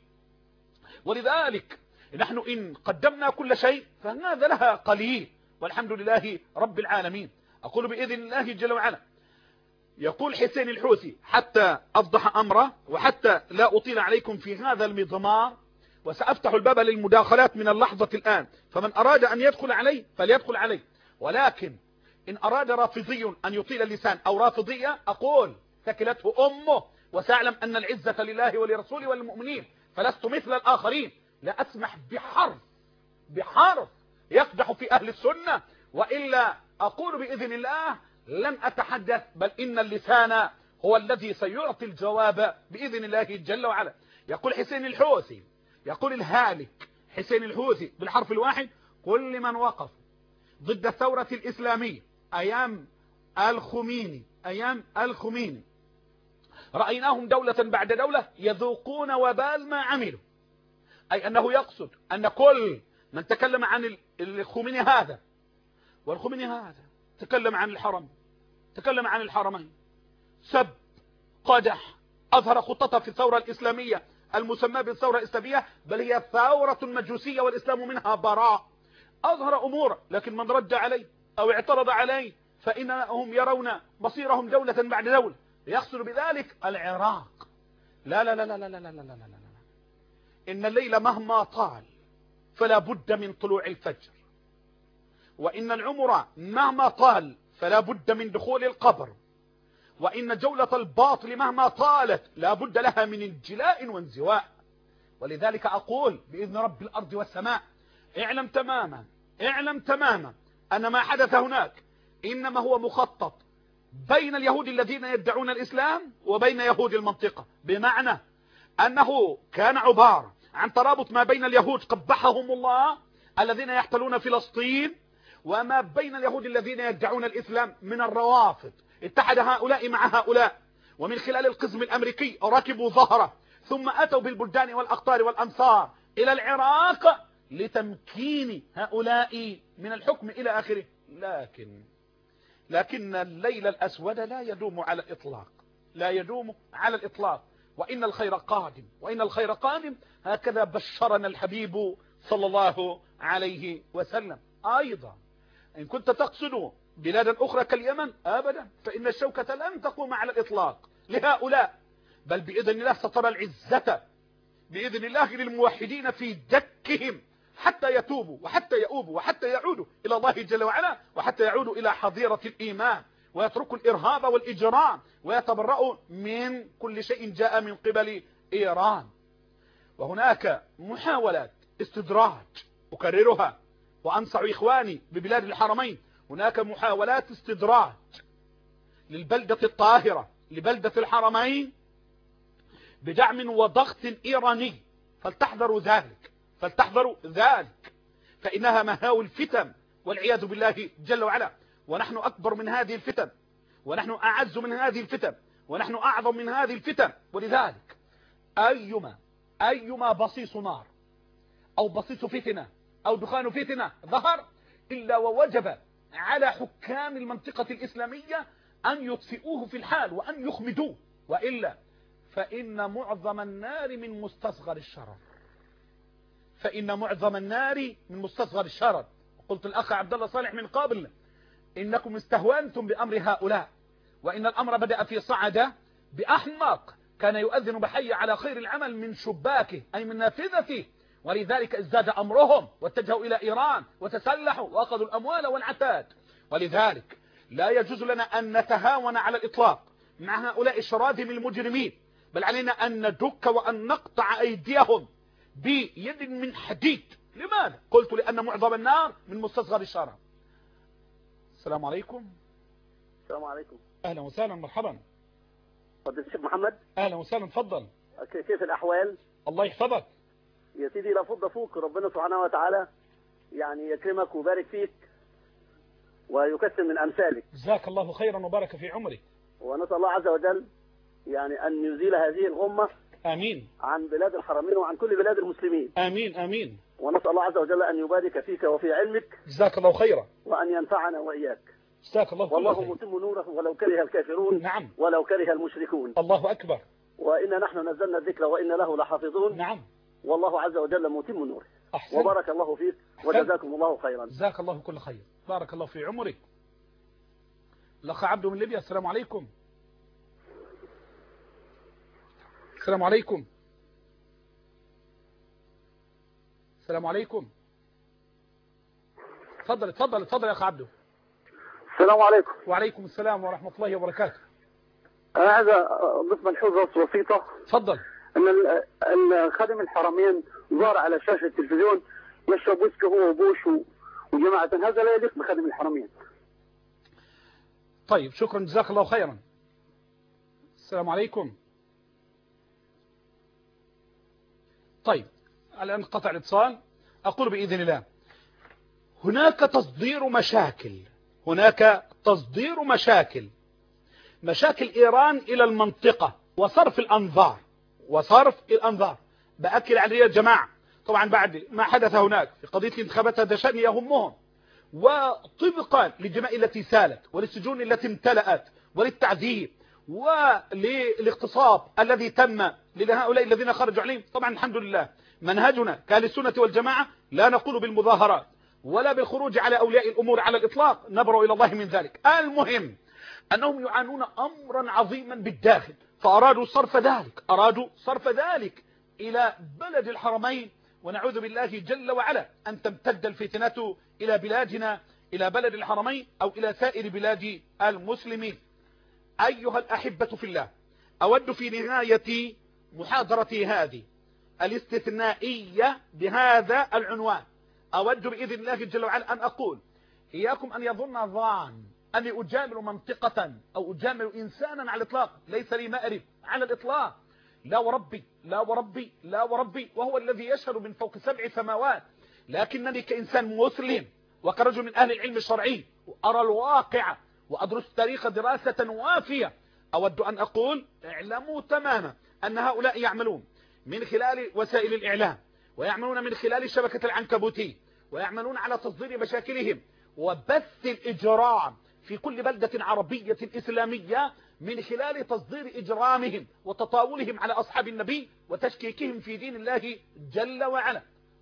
ولذلك نحن إن قدمنا كل شيء فهذا لها قليل، والحمد لله رب العالمين. أقول بإذن الله جل وعلا. يقول حسين الحوثي حتى أفضح أمره وحتى لا أطيل عليكم في هذا المضمار، وسأفتح الباب للمداخلات من اللحظة الآن، فمن أراد أن يدخل عليه فليدخل عليه. ولكن إن أراد رافضي أن يطيل اللسان أو رافضية أقول ثكلته أمه، وسأعلم أن العزة لله ولرسوله وللمؤمنين، فلست مثل الآخرين. لا أسمح بحرف بحرف يقدح في أهل السنة، وإلا أقول بإذن الله لن أتحدث، بل إن اللسان هو الذي سيعطي الجواب بإذن الله جل وعلا. يقول حسين الحوثي، يقول الهالك حسين الحوثي بالحرف الواحد: كل من وقف ضد الثورة الإسلامية أيام الخميني أيام الخميني رأيناهم دولة بعد دولة يذوقون وبال ما عملوا. أي أنه يقصد أن كل من تكلم عن الخميني هذا والخميني هذا، تكلم عن الحرم، تكلم عن الحرمين، سب، قدح، أظهر خطتها في الثورة الإسلامية المسمى بالثورة الإسلامية، بل هي ثورة مجوسية والإسلام منها براء. أظهر أمور، لكن من رد عليه أو اعترض عليه فإنهم يرون مصيرهم دولة بعد دولة، يقصد بذلك العراق. لا لا لا لا لا لا لا لا لا لا. إن الليل مهما طال فلا بد من طلوع الفجر، وإن العمر مهما طال فلا بد من دخول القبر، وإن جولة الباطل مهما طالت لا بد لها من انجلاء وانزواء. ولذلك أقول بإذن رب الأرض والسماء: اعلم تماما اعلم تماما أن ما حدث هناك إنما هو مخطط بين اليهود الذين يدعون الإسلام وبين يهود المنطقة، بمعنى أنه كان عبارة عن ترابط ما بين اليهود قبحهم الله الذين يحتلون فلسطين، وما بين اليهود الذين يدعون الإسلام من الروافض. اتحد هؤلاء مع هؤلاء، ومن خلال القسم الأمريكي ركبوا ظهره، ثم أتوا بالبلدان والأقطار والأمصار إلى العراق لتمكين هؤلاء من الحكم إلى آخره. لكن لكن الليل الأسود لا يدوم على الإطلاق، لا يدوم على الإطلاق، وإن الخير قادم وإن الخير قادم. هكذا بشرنا الحبيب صلى الله عليه وسلم. أيضا إن كنت تقصد بلادا أخرى كاليمن أبدا، فإن الشوكة لن تقوم على الإطلاق لهؤلاء، بل بإذن الله سترى العزة بإذن الله للموحدين في دكهم حتى يتوبوا وحتى يؤوبوا وحتى يعودوا إلى الله جل وعلا، وحتى يعودوا إلى حظيرة الإيمان، ويتركوا الإرهاب والإجرام، ويتبرؤوا من كل شيء جاء من قبل إيران. وهناك محاولات استدراج أكررها وأنصح إخواني ببلاد الحرمين، هناك محاولات استدراج للبلدة الطاهرة لبلدة الحرمين بدعم وضغط إيراني، فلتحذروا ذلك فلتحذروا ذلك فإنها مهاوي الفتن والعياذ بالله جل وعلا. ونحن أكبر من هذه الفتن، ونحن أعز من هذه الفتن، ونحن أعظم من هذه الفتن. ولذلك أيما أيما بصيص نار أو بصيص فتنة أو دخان فتنة ظهر إلا ووجب على حكام المنطقة الإسلامية أن يطفئوه في الحال وأن يخمدوه، وإلا فإن معظم النار من مستصغر الشرر فإن معظم النار من مستصغر الشرر. قلت الأخ عبد الله صالح من قبل إنكم استهونتم بأمر هؤلاء، وإن الأمر بدأ في صعدة بأحمق كان يؤذن بحي على خير العمل من شباكه أي من نافذته، ولذلك ازداد أمرهم واتجهوا إلى إيران وتسلحوا وأخذوا الأموال والعتاد. ولذلك لا يجوز لنا أن نتهاون على الإطلاق مع هؤلاء الشراذم المجرمين، بل علينا أن ندك وأن نقطع أيديهم بيد من حديد. لماذا؟ قلت لأن معظم النار من مستصغر الشرر. السلام عليكم. السلام عليكم. أهلا وسهلا مرحبا. فضيلة الشيخ محمد. أهلا وسهلا تفضل. كيف الأحوال؟ الله يحفظك يا سيدي. لا فض فوق، ربنا سبحانه وتعالى يعني يكرمك ويبارك فيك ويكثر من أمثالك. جزاك الله خيرا وبارك في عمرك. ونسأل الله عز وجل يعني أن يزيل هذه الغمة آمين عن بلاد الحرمين وعن كل بلاد المسلمين. آمين آمين. ونسأل الله عز وجل أن يبارك فيك وفي علمك. جزاك الله خيرا. وأن ينفعنا وإياك. جزاك الله خيرا. والله متم نوره ولو كره الكافرون. نعم. ولو كره المشركون. الله أكبر. وإنا نحن نزلنا الذكر وإنا له لحافظون. نعم. والله عز وجل متم نوره. أحسن. وبارك الله فيك وجزاكم الله خيرا. جزاك الله كل خير. بارك الله في عمرك. الأخ عبده من ليبيا. السلام عليكم. السلام عليكم. السلام عليكم. تفضل تفضل تفضل يا أخ عبده. السلام عليكم. وعليكم السلام ورحمة الله وبركاته. أنا عايز أضيف ملحوظة بسيطة. تفضل. أن خادم الحرمين ظهر على شاشة التلفزيون يشرب ويسكي هو وبوش وجماعة، هذا لا يليق بخادم الحرمين. طيب شكرا جزاك الله خيرا. السلام عليكم. طيب الآن قطع الاتصال. أقول بإذن الله هناك تصدير مشاكل، هناك تصدير مشاكل مشاكل إيران إلى المنطقة وصرف الأنظار وصرف الأنظار. بأكد عليه يا جماعة طبعا بعد ما حدث هناك في قضية الانتخابات هذا شأن يهمهم، وطبقا للجماعة التي سالت وللسجون التي امتلأت وللتعذيب وللاغتصاب الذي تم لهؤلاء الذين خرجوا عليهم. طبعا الحمد لله منهجنا كأهل السنة والجماعة لا نقول بالمظاهرات ولا بالخروج على أولياء الأمور على الإطلاق، نبرأ إلى الله من ذلك. المهم أنهم يعانون أمرا عظيما بالداخل، فأرادوا صرف ذلك أرادوا صرف ذلك إلى بلد الحرمين، ونعوذ بالله جل وعلا أن تمتد الفتنة إلى بلادنا، إلى بلد الحرمين أو إلى سائر بلاد المسلمين. أيها الأحبة في الله، أود في نهاية محاضرتي هذه الاستثنائية بهذا العنوان، أود بإذن الله جل وعلا أن أقول إياكم أن يظن ظان أني أجامل منطقة أو أجامل إنسانا على الإطلاق، ليس لي مأرب على الإطلاق، لا وربي لا وربي لا وربي، وهو الذي يشهد من فوق سبع سماوات. لكنني كإنسان مسلم وكرجل من أهل العلم الشرعي وأرى الواقع وأدرس التاريخ دراسة وافية، أود أن أقول اعلموا تماما أن هؤلاء يعملون من خلال وسائل الإعلام، ويعملون من خلال الشبكة العنكبوتية، ويعملون على تصدير مشاكلهم وبث الإجرام في كل بلدة عربية إسلامية من خلال تصدير إجرامهم وتطاولهم على أصحاب النبي وتشكيكهم في دين الله جل وعلا.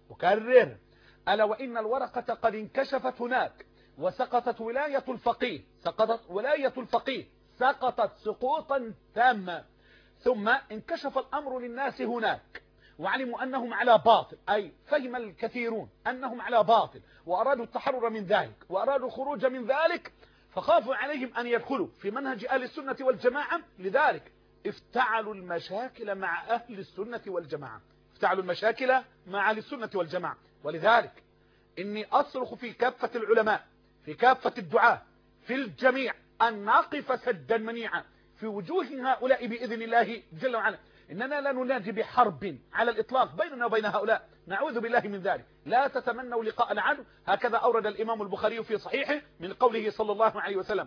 وكرر ألا وإن الورقة قد انكشفت هناك وسقطت ولاية الفقيه سقطت ولاية الفقيه سقطت سقوطا تاما، ثم انكشف الأمر للناس هناك وعلموا أنهم على باطل، أي فهم الكثيرون أنهم على باطل وأرادوا التحرر من ذلك وأرادوا الخروج من ذلك، فخافوا عليهم أن يدخلوا في منهج أهل السنة والجماعة، لذلك افتعلوا المشاكل مع أهل السنة والجماعة افتعلوا المشاكل مع أهل السنة والجماعة. ولذلك إني أصرخ في كافة العلماء في كافة الدعاة في الجميع أن نقف سدا منيعا في وجوه هؤلاء بإذن الله جل وعلا. إننا لا ننادي بحرب على الإطلاق بيننا وبين هؤلاء، نعوذ بالله من ذلك. لا تتمنوا لقاء العدو، هكذا أورد الإمام البخاري في صحيحه من قوله صلى الله عليه وسلم.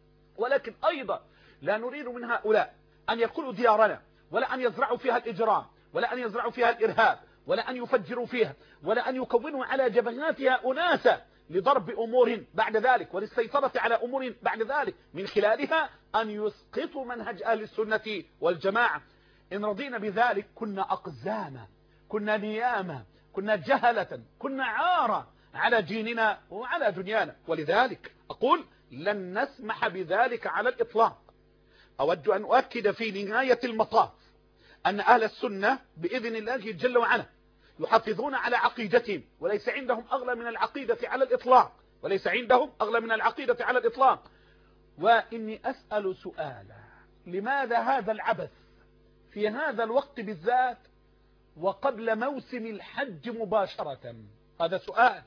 ولكن أيضا لا نريد من هؤلاء أن يدخلوا ديارنا، ولا أن يزرعوا فيها الإجرام، ولا أن يزرعوا فيها الإرهاب، ولا أن يفجروا فيها، ولا أن يكونوا على جبهاتها أناسا لضرب أمور بعد ذلك وللسيطرة على أمور بعد ذلك من خلالها أن يسقطوا منهج أهل السنة والجماعة. إن رضينا بذلك كنا أقزاما، كنا نياما، كنا جهلة، كنا عارة على ديننا وعلى دنيانا. ولذلك أقول لن نسمح بذلك على الإطلاق. أود أن أؤكد في نهاية المطاف أن أهل السنة بإذن الله جل وعلا يحافظون على عقيدتهم، وليس عندهم أغلى من العقيدة على الإطلاق، وليس عندهم أغلى من العقيدة على الإطلاق. وإني أسأل سؤالا: لماذا هذا العبث في هذا الوقت بالذات وقبل موسم الحج مباشرة؟ هذا سؤال.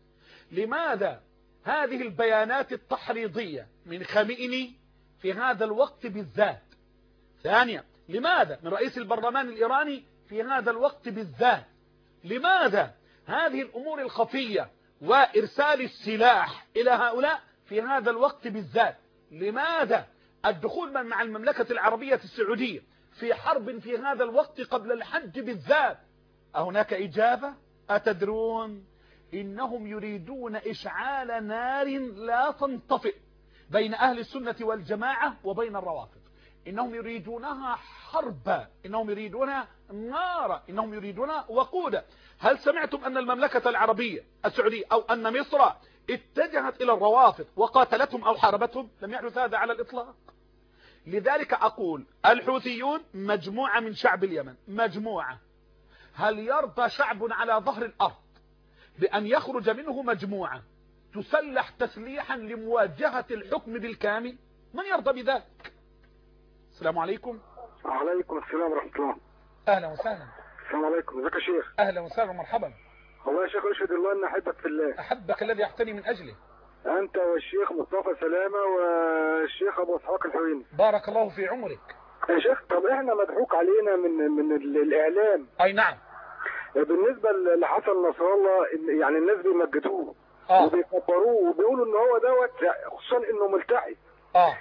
لماذا هذه البيانات التحريضية من خامئني في هذا الوقت بالذات؟ ثانيا، لماذا من رئيس البرلمان الإيراني في هذا الوقت بالذات؟ لماذا هذه الأمور الخفية وإرسال السلاح إلى هؤلاء في هذا الوقت بالذات؟ لماذا الدخول مع المملكة العربية السعودية في حرب في هذا الوقت قبل الحج بالذات؟ أهناك إجابة؟ أتدرون إنهم يريدون إشعال نار لا تنطفئ بين أهل السنة والجماعة وبين الروافض. إنهم يريدونها حربا، إنهم يريدونها نارا، إنهم يريدونها وقودا. هل سمعتم أن المملكة العربية السعودية أو أن مصر اتجهت إلى الروافض وقاتلتهم أو حاربتهم؟ لم يحدث هذا على الإطلاق. لذلك أقول الحوثيون مجموعة من شعب اليمن، مجموعة. هل يرضى شعب على ظهر الأرض بأن يخرج منه مجموعة تسلح تسليحا لمواجهة الحكم بالكامل؟ من يرضى بذلك؟ السلام عليكم. وعليكم السلام ورحمة الله. أهلا وسهلا. السلام عليكم. ازيك يا شيخ؟ أهلا وسهلا ومرحبا. والله يا شيخ أشهد الله أن أحبك في الله. أحبك الذي أحتني من أجله. أنت والشيخ مصطفى سلامة والشيخ أبو إسحاق الحويني. بارك الله في عمرك. يا شيخ طب إحنا مضحوك علينا من من الإعلام. أي نعم. بالنسبة لحسن نصر الله يعني الناس بيمجدوه آه. وبيكبروه وبيقولوا إن هو دوت خصوصا إنه ملتحي. آه.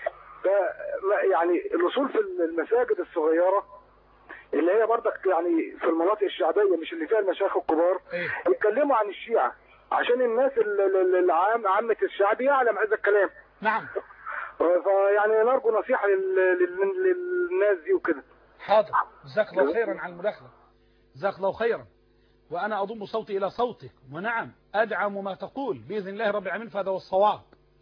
يعني الوصول في المساجد الصغيرة اللي هي برضك يعني في المناطق الشعبية مش اللي فيها المشايخ الكبار إيه؟ يتكلموا عن الشيعة عشان الناس العام عامة الشعب يعلم هذا الكلام. نعم. فيعني نرجو نصيحة للناس دي وكده. حاضر، جزاك الله خيرا على المداخلة، جزاك الله خيرا، وأنا أضم صوتي إلى صوتك، ونعم أدعم ما تقول بإذن الله رب العالمين، فهذا هو الصواب.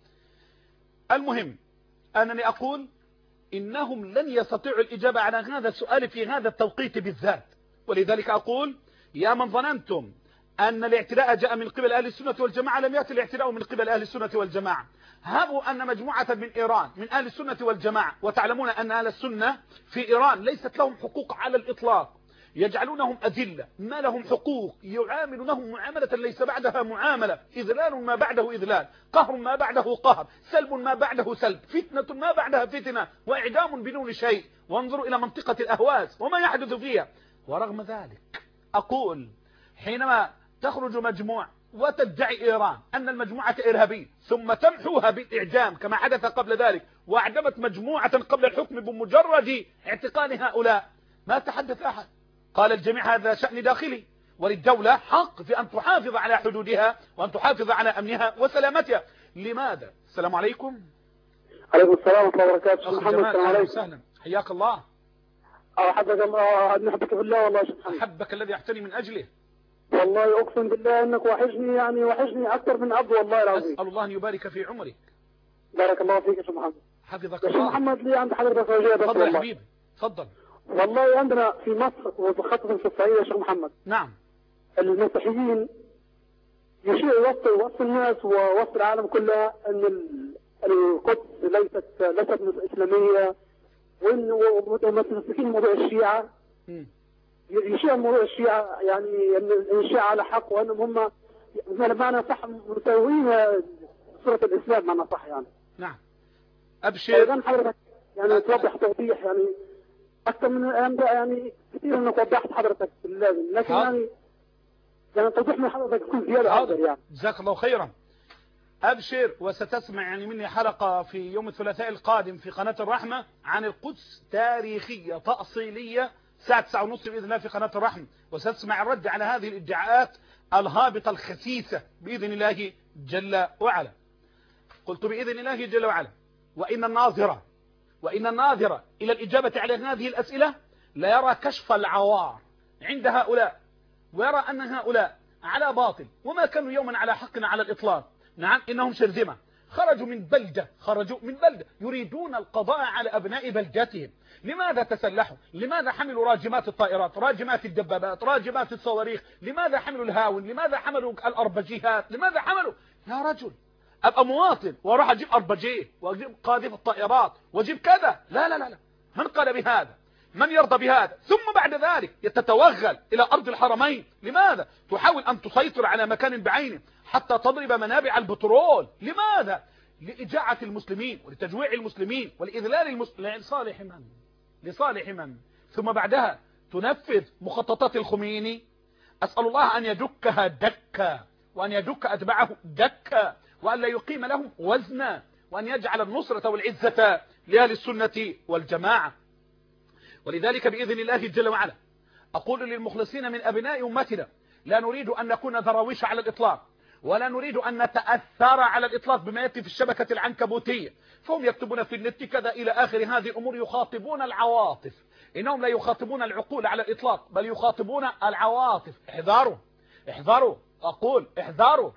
المهم أنني أقول إنهم لن يستطيعوا الإجابة على هذا السؤال في هذا التوقيت بالذات. ولذلك أقول يا من ظننتم أن الاعتداء جاء من قبل أهل السنة والجماعة، لم يأتي الاعتداء من قبل أهل السنة والجماعة. هبوا أن مجموعة من إيران من أهل السنة والجماعة، وتعلمون أن أهل السنة في إيران ليست لهم حقوق على الإطلاق، يجعلونهم أذلة، ما لهم حقوق، يعاملونهم معاملة ليس بعدها معاملة، إذلال ما بعده إذلال، قهر ما بعده قهر، سلب ما بعده سلب، فتنة ما بعدها فتنة، وإعدام بدون شيء. وانظروا إلى منطقة الأهواز وما يحدث فيها. ورغم ذلك أقول حينما تخرج مجموعة وتدعي إيران أن المجموعة إرهابية ثم تمحوها بالإعدام كما حدث قبل ذلك، وأعدمت مجموعة قبل الحكم بمجرد اعتقال هؤلاء، ما تحدث أحد، قال الجميع هذا شأن داخلي، وللدولة حق في أن تحافظ على حدودها وأن تحافظ على أمنها وسلامتها. لماذا؟ السلام عليكم. عليكم السلام ورحمة الله وبركاته. أخي جمال أهلا وسهلا، حياك الله. أحبك الله، نحبك في الله والله سبحانه. أحبك الذي أحتني من أجله. والله أقسم بالله أنك وحشني، يعني وحشني أكثر من عبد والله العظيم. أسأل الله أن يبارك في عمرك. بارك الله فيك يا شيخ محمد. حفظك يا شيخ الله. محمد لي عند حضرتك وجهة بس. تفضل يا حبيبي تفضل. والله عندنا في مصر وخاصة في الصعيد يا شيخ محمد. نعم. المسيحيين يشيعوا وسط وسط الناس ووسط العالم كله أن القدس ليست ليست إسلامية، وإن ومتمسكين موضوع الشيعة. م. يشيع موضوع الشيعة، يعني أن الشيعة على حق، وأنهم هم بمعنى صح مساوين صورة الإسلام معنى صح يعني. نعم. أبشر. إذا حضرتك يعني توضح توضيح يعني أكثر من الآن ده، يعني كثير إنك وضحت حضرتك اللازم، لكن حاضر. يعني يعني توضيح من حضرتك يكون زيادة أكثر يعني. جزاك الله خيرا. أبشر، وستسمع يعني مني حلقة في يوم الثلاثاء القادم في قناة الرحمة عن القدس، تاريخية تأصيلية، الساعة تسعة ونصف بإذن الله في قناة الرحمة، وستسمع الرد على هذه الادعاءات الهابطة الخسيسة بإذن الله جل وعلا. قلت بإذن الله جل وعلا، وإن الناظرة وإن الناظرة إلى الإجابة على هذه الأسئلة لا يرى كشف العوار عند هؤلاء ويرى أن هؤلاء على باطل وما كانوا يوما على حق على الإطلاق. نعم إنهم شرذمة، خرجوا من بلدة خرجوا من بلدة يريدون القضاء على أبناء بلدتهم. لماذا تسلحوا؟ لماذا حملوا راجمات الطائرات، راجمات الدبابات، راجمات الصواريخ؟ لماذا حملوا الهاون؟ لماذا حملوا الأربجيهات؟ لماذا حملوا؟ يا رجل أبقى مواطن وأروح أجيب أربجيه وأجيب قاذف الطائرات وأجيب كذا؟ لا لا لا لا، من قال بهذا؟ من يرضى بهذا؟ ثم بعد ذلك تتوغل إلى أرض الحرمين. لماذا؟ تحاول أن تسيطر على مكان بعينه حتى تضرب منابع البترول. لماذا؟ لإجاعة المسلمين ولتجويع المسلمين ولإذلال المسلمين. لصالح من؟ لصالح من؟ ثم بعدها تنفذ مخططات الخميني. أسأل الله أن يدكها دكا، وأن يدك أتباعه دكا، وأن لا يقيم لهم وزنا، وأن يجعل النصرة والعزة لأهل السنة والجماعة. ولذلك بإذن الله جل وعلا أقول للمخلصين من أبناء أمتنا: لا نريد أن نكون ذراويش على الإطلاق، ولا نريد أن نتأثر على الإطلاق بما يأتي في الشبكة العنكبوتية، فهم يكتبون في النت كذا إلى آخر هذه الأمور، يخاطبون العواطف. إنهم لا يخاطبون العقول على الإطلاق، بل يخاطبون العواطف. احذروا احذروا أقول احذروا.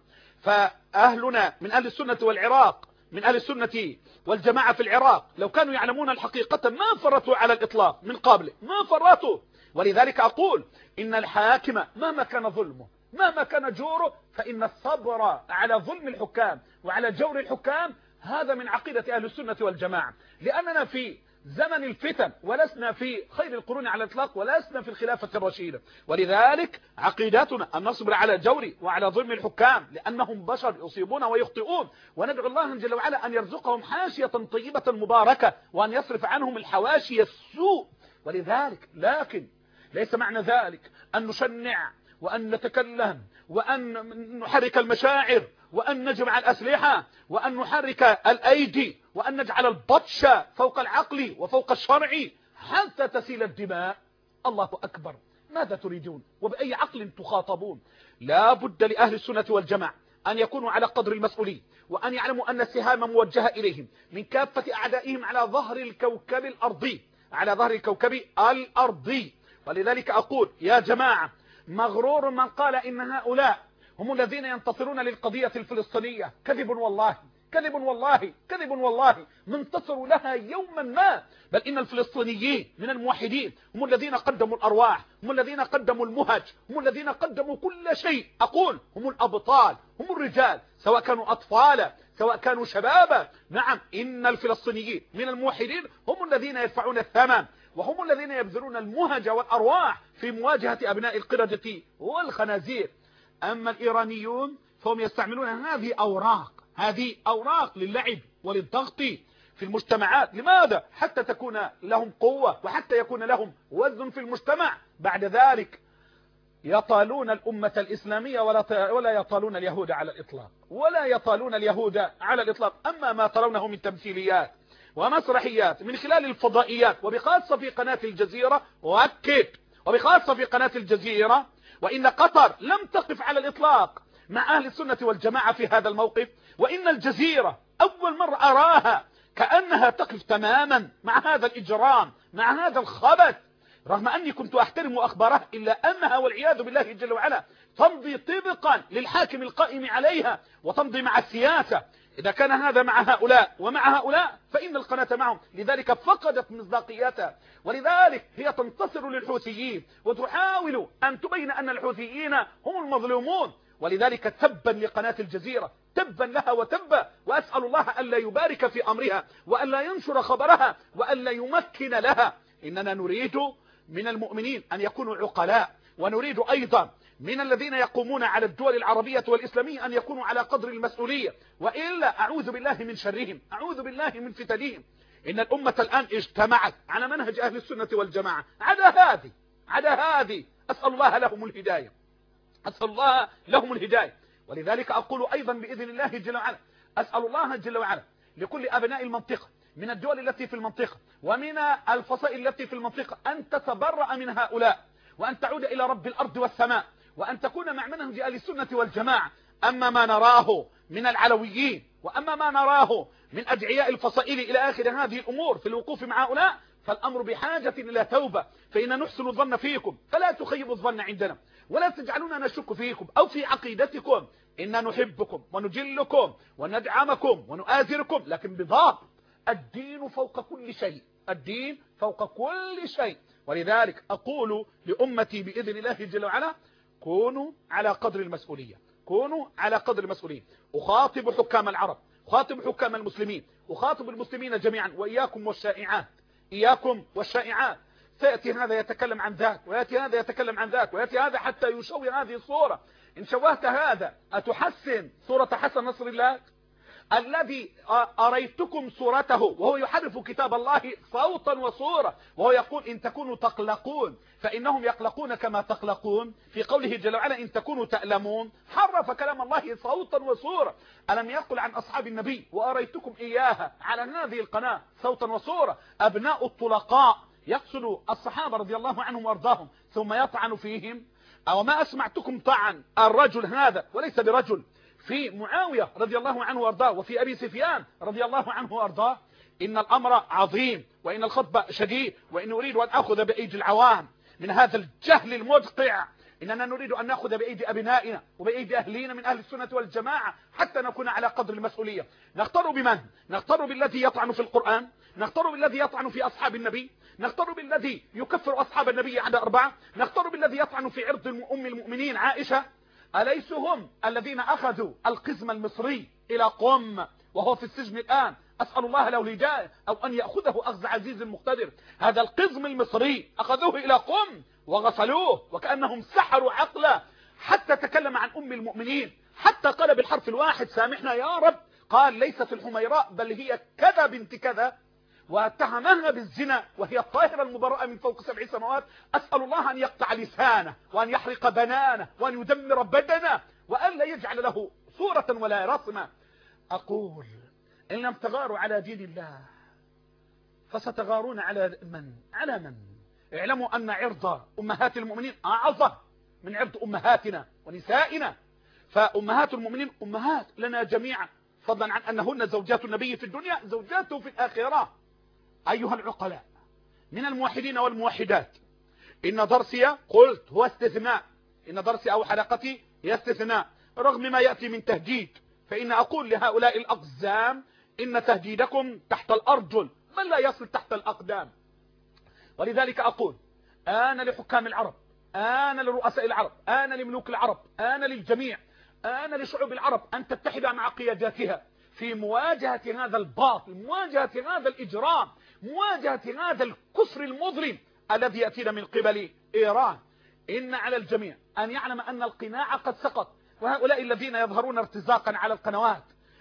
فأهلنا من أهل السنة والعراق، من أهل السنة والجماعة في العراق، لو كانوا يعلمون الحقيقة ما فرطوا على الإطلاق من قبل، ما فرطوا. ولذلك أقول إن الحاكم مهما كان ظلمه، مهما كان جوره، فإن الصبر على ظلم الحكام وعلى جور الحكام هذا من عقيدة أهل السنة والجماعة. لأننا في زمن الفتن ولسنا في خير القرون على الإطلاق، ولسنا في الخلافة الرشيدة. ولذلك عقيدتنا أن نصبر على جور وعلى ظلم الحكام، لأنهم بشر يصيبون ويخطئون، وندعو الله جل وعلا أن يرزقهم حاشية طيبة مباركة، وأن يصرف عنهم الحواشي السوء. ولذلك لكن ليس معنى ذلك أن نشنع وأن نتكلم وأن نحرك المشاعر وأن نجمع الأسلحة وأن نحرك الأيدي وأن نجعل البطش فوق العقل وفوق الشرع حتى تسيل الدماء. الله أكبر، ماذا تريدون وبأي عقل تخاطبون؟ لا بد لأهل السنة والجماعة أن يكونوا على قدر المسؤولين، وأن يعلموا أن السهام موجهة إليهم من كافة أعدائهم على ظهر الكوكب الأرضي، على ظهر الكوكب الأرضي. ولذلك أقول يا جماعة: مغرور من قال إن هؤلاء هم الذين ينتصرون للقضية الفلسطينية. كذب والله، كذب والله، كذب والله، منتصروا لها يوما ما. بل إن الفلسطينيين من الموحدين هم الذين قدموا الأرواح، هم الذين قدموا المهج، هم الذين قدموا كل شيء. أقول هم الأبطال، هم الرجال، سواء كانوا أطفالا سواء كانوا شبابا. نعم إن الفلسطينيين من الموحدين هم الذين يدفعون الثمن، وهم الذين يبذلون المهج والأرواح في مواجهة أبناء القردة والخنازير. أما الإيرانيون فهم يستعملون هذه أوراق، هذه أوراق للعب وللضغط في المجتمعات. لماذا؟ حتى تكون لهم قوة وحتى يكون لهم وزن في المجتمع. بعد ذلك يطالون الأمة الإسلامية ولا يطالون اليهود على الإطلاق، ولا يطالون اليهود على الإطلاق. أما ما ترونه من تمثيليات ومسرحيات من خلال الفضائيات، وبخاصة في قناة الجزيرة، وأكد وبخاصة في قناة الجزيرة، وإن قطر لم تقف على الإطلاق مع أهل السنة والجماعة في هذا الموقف، وإن الجزيرة أول مرة أراها كأنها تقف تماما مع هذا الإجرام، مع هذا الخبث، رغم أني كنت أحترم أخباره، إلا أنها والعياذ بالله جل وعلا تمضي طبقا للحاكم القائم عليها وتمضي مع السياسة. إذا كان هذا مع هؤلاء ومع هؤلاء فإن القناة معهم، لذلك فقدت مصداقيتها. ولذلك هي تنتصر للحوثيين وتحاول أن تبين أن الحوثيين هم المظلومون. ولذلك تبا لقناة الجزيرة، تبا لها وتبا، وأسأل الله ألا يبارك في أمرها وألا ينشر خبرها وألا يمكن لها. إننا نريد من المؤمنين أن يكونوا عقلاء، ونريد أيضا من الذين يقومون على الدول العربية والإسلامية أن يكونوا على قدر المسؤولية، وإلا أعوذ بالله من شرهم، أعوذ بالله من فتنهم. إن الأمة الآن اجتمعت على منهج أهل السنة والجماعة، عدا هذه عدا هذه أسأل الله لهم الهداية، أسأل الله لهم الهداية. ولذلك أقول أيضا بإذن الله جل وعلا، أسأل الله جل وعلا لكل أبناء المنطقة من الدول التي في المنطقة ومن الفصائل التي في المنطقة أن تتبرأ من هؤلاء، وأن تعود إلى رب الأرض والسماء، وأن تكون مع منهج أهل السنة والجماعة. أما ما نراه من العلويين، وأما ما نراه من أدعياء الفصائل إلى آخر هذه الأمور في الوقوف مع هؤلاء، فالأمر بحاجة إلى توبة. فإن نحسن الظن فيكم فلا تخيبوا الظن عندنا، ولا تجعلونا نشك فيكم أو في عقيدتكم، إننا نحبكم ونجلكم وندعمكم ونؤازركم، لكن بضابط: الدين فوق كل شيء، الدين فوق كل شيء. ولذلك أقول لأمتي بإذن الله جل وعلا: كونوا على قدر المسؤولية، كونوا على قدر المسؤولية. أخاطب حكام العرب، أخاطب حكام المسلمين، أخاطب المسلمين جميعا، وإياكم والشائعات، إياكم والشائعات. سيأتي هذا يتكلم عن ذاك، ويأتي هذا يتكلم عن ذاك، ويأتي هذا حتى يشوه هذه الصورة. إن شوهت هذا أتحسن صورة حسن نصر الله الذي أريتكم صورته وهو يحرف كتاب الله صوتا وصورة، وهو يقول: إن تكونوا تقلقون فإنهم يقلقون كما تقلقون. في قوله جل وعلا: إن تكونوا تألمون، حرف كلام الله صوتا وصورة. ألم يقل عن أصحاب النبي: وأريتكم إياها على هذه القناة صوتا وصورة، أبناء الطلقاء، يقصد الصحابة رضي الله عنهم وارضاهم، ثم يطعن فيهم. أو ما أسمعتكم طعن الرجل هذا وليس برجل في معاوية رضي الله عنه وارضاه، وفي أبي سفيان رضي الله عنه وارضاه. إن الأمر عظيم، وإن الخطب شديد، وإن أريد أن أخذ بأيدي العوام من هذا الجهل المدقع. إننا نريد أن نأخذ بأيدي أبنائنا وبأيدي أهلينا من أهل السنة والجماعة حتى نكون على قدر المسؤولية. نختار بمن؟ نختار بالذي يطعن في القرآن، نختار بالذي يطعن في أصحاب النبي، نختار بالذي يكفر أصحاب النبي عدا أربعة، نختار بالذي يطعن في عرض أم المؤمنين عائشة. أليسوا هم الذين أخذوا القزم المصري إلى قم وهو في السجن الآن؟ أسأل الله له الهداية أو أن يأخذه أخذ عزيز مقتدر. هذا القزم المصري أخذوه إلى قم وغسلوه وكأنهم سحروا عقله، حتى تكلم عن أم المؤمنين، حتى قال بالحرف الواحد: سامحنا يا رب. قال: ليست الحميراء بل هي كذا بنت كذا، واتهمها بالزنا وهي الطاهرة المبرأة من فوق سبع سماوات. أسأل الله أن يقطع لسانه وأن يحرق بنانه وأن يدمر بدنه وأن لا يجعل له صورة ولا رسمة. أقول: إن لم تغاروا على دين الله فستغارون على من؟ على من؟ اعلموا أن عرض أمهات المؤمنين أعظم من عرض أمهاتنا ونسائنا، فأمهات المؤمنين أمهات لنا جميعا، فضلا عن أنهن زوجات النبي في الدنيا زوجاته في الآخرة. أيها العقلاء من الموحدين والموحدات، إن درسي قلت هو استثناء، إن درسي أو حلقتي هي استثناء رغم ما يأتي من تهديد، فإن أقول لهؤلاء الأقزام: إن تهديدكم تحت الأرجل من لا يصل تحت الأقدام. ولذلك أقول: آن لحكام العرب، آن لرؤساء العرب، آن لملوك العرب، آن للجميع، آن لشعوب العرب أن تتحد مع قياداتها في مواجهة هذا الباطل، مواجهة هذا الإجرام، مواجهة هذا الكفر المظلم الذي يأتينا من قبل إيران. إن على الجميع أن يعلم أن القناع قد سقط، وهؤلاء الذين يظهرون ارتزاقا على القنوات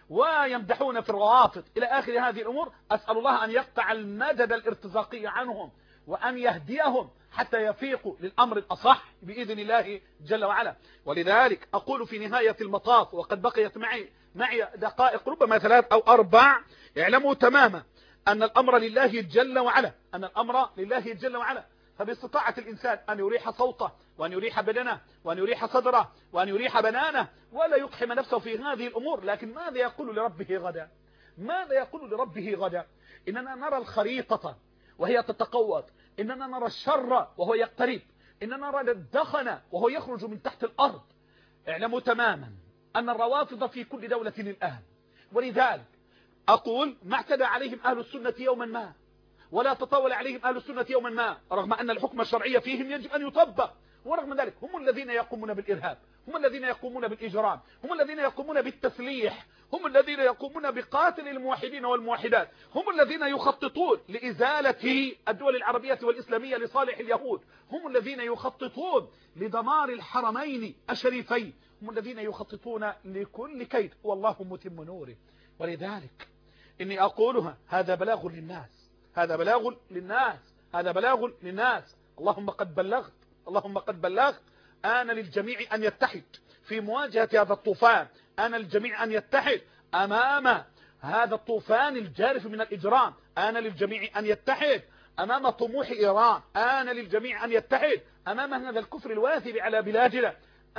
ويمدحون في الروافض إلى آخر هذه الأمور، أسأل الله أن يقطع المدد الارتزاقي عنهم وأن يهديهم حتى يفيقوا للأمر الأصح بإذن الله جل وعلا. ولذلك أقول في نهاية المطاف، وقد بقيت معي معي دقائق ربما ثلاث أو أربع: اعلموا تماما أن الأمر لله جل وعلا، أن الأمر لله جل وعلا. فباستطاعة الإنسان أن يريح صوته وأن يريح بدنه وأن يريح صدره وأن يريح بنانه ولا يقحم نفسه في هذه الأمور. لكن ماذا يقول لربه غدا؟ ماذا يقول لربه غدا؟ إننا نرى الخريطة وهي تتقوض، إننا نرى الشر وهو يقترب، إننا نرى الدخن وهو يخرج من تحت الأرض. اعلموا تماما أن الروافض في كل دولة الآن، ولذلك أقول: ما اعتدى عليهم أهل السنة يوما ما، ولا تطاول عليهم أهل السنة يوما ما، رغم أن الحكم الشرعي فيهم يجب أن يطبق، ورغم ذلك هم الذين يقومون بالإرهاب، هم الذين يقومون بالإجرام، هم الذين يقومون بالتسليح، هم الذين يقومون بقاتل الموحدين والموحدات، هم الذين يخططون لإزالة الدول العربية والإسلامية لصالح اليهود، هم الذين يخططون لدمار الحرمين الشريفين، هم الذين يخططون لكل كيد، والله متم نوره. ولذلك إني أقولها: هذا بلاغ للناس، هذا بلاغ للناس، هذا بلاغ للناس. اللهم قد بلغت، اللهم قد بلغت. آن للجميع أن يتحد في مواجهة هذا الطوفان، آن للجميع أن يتحد أمام هذا الطوفان الجارف من الإجرام، آن للجميع أن يتحد أمام طموح إيران، آن للجميع أن يتحد أمام هذا الكفر الواثب على بلادنا،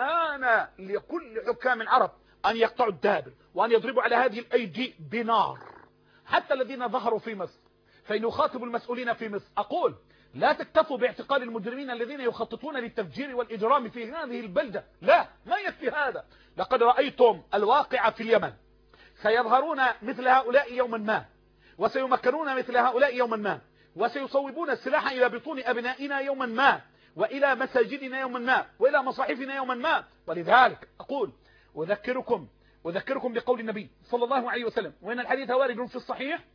آن لكل حكام العرب أن يقطعوا الدابر وأن يضربوا على هذه الأيدي بنار، حتى الذين ظهروا في مصر. فإن يخاطب المسؤولين في مصر أقول: لا تكتفوا باعتقال المجرمين الذين يخططون للتفجير والإجرام في هذه البلدة، لا، ما يكفي هذا. لقد رأيتم الواقع في اليمن، سيظهرون مثل هؤلاء يوما ما، وسيمكنون مثل هؤلاء يوما ما، وسيصوبون السلاح إلى بطون أبنائنا يوما ما، وإلى مساجدنا يوما ما، وإلى مصاحفنا يوما ما. ولذلك أقول أذكركم أذكركم بقول النبي صلى الله عليه وسلم، وإن الحديث وارد في الصحيح: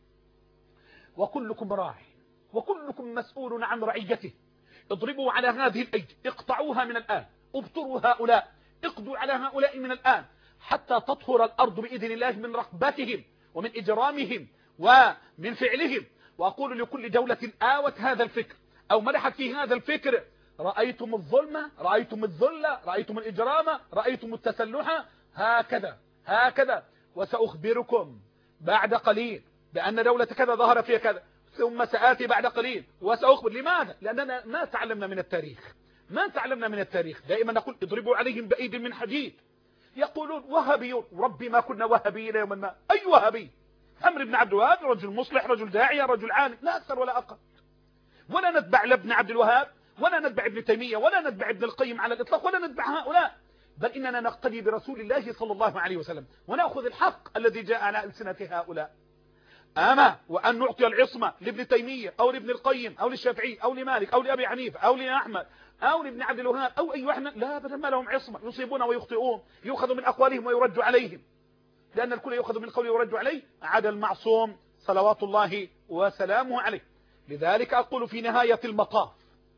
وكلكم راع وكلكم مسؤول عن رعيته. اضربوا على هذه الأيدي، اقطعوها من الآن، ابتروا هؤلاء، اقضوا على هؤلاء من الآن، حتى تطهر الأرض بإذن الله من رغبتهم ومن إجرامهم ومن فعلهم. وأقول لكل دولة آوت هذا الفكر أو ملحت في هذا الفكر: رأيتم الظلم، رأيتم الذل، رأيتم الإجرام، رأيتم التسلح، هكذا هكذا. وسأخبركم بعد قليل بأن دولة كذا ظهر فيها كذا، ثم سآتي بعد قليل وسأخبر. لماذا؟ لأننا ما تعلمنا من التاريخ، ما تعلمنا من التاريخ. دائما نقول اضربوا عليهم بأيد من حديد. يقولون وهابيون، ربي ما كنا وهابيين يوما ما. أي وهابي؟ عمرو بن عبد الوهاب رجل مصلح، رجل داعية، رجل عالم، لا أكثر ولا أقل. ولا نتبع لابن عبد الوهاب، ولا نتبع ابن تيمية، ولا نتبع ابن القيم على الإطلاق، ولا نتبع هؤلاء، بل إننا نقتدي برسول الله صلى الله عليه وسلم، ونأخذ الحق الذي جاء على ألسنة هؤلاء. أما وأن نعطي العصمة لابن تيمية أو لابن القيم أو للشافعي أو لمالك أو لأبي حنيفة أو لأحمد أو لابن عبد الوهاب أو أي واحد، لا، بدل ما لهم عصمة، يصيبون ويخطئون، يؤخذ من أقوالهم ويرد عليهم، لأن الكل يؤخذ من قوله ويرد عليه عدا المعصوم صلوات الله وسلامه عليه. لذلك أقول في نهاية المطاف: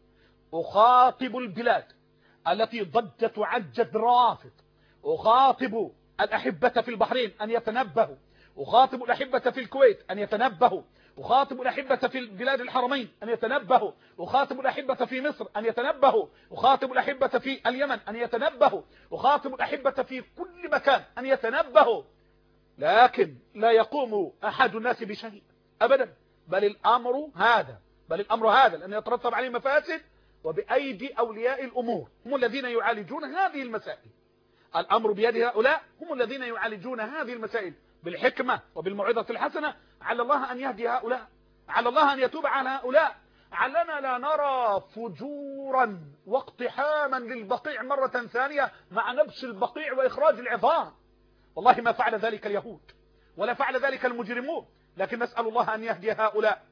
أخاطب البلاد التي ضجت وعجت رافض، أخاطب الأحبة في البحرين أن يتنبهوا، أخاطب الأحبة في الكويت أن يتنبهوا، أخاطب الأحبة في بلاد الحرمين أن يتنبهوا، أخاطب الأحبة في مصر أن يتنبهوا، أخاطب الأحبة في اليمن أن يتنبهوا، أخاطب الأحبة في كل مكان أن يتنبهوا. لكن لا يقوم أحد الناس بشيء أبدا، بل الأمر هذا بل الأمر هذا لأن يترتب عليه مفاسد، وبأيدي أولياء الأمور هم الذين يعالجون هذه المسائل. الأمر بيد هؤلاء هم الذين يعالجون هذه المسائل بالحكمة وبالموعظة الحسنة. على الله أن يهدي هؤلاء، على الله أن يتوب على هؤلاء. علنا لا نرى فجورا واقتحاما للبقيع مرة ثانية مع نبش البقيع وإخراج العظام. والله ما فعل ذلك اليهود ولا فعل ذلك المجرمون، لكن نسأل الله أن يهدي هؤلاء.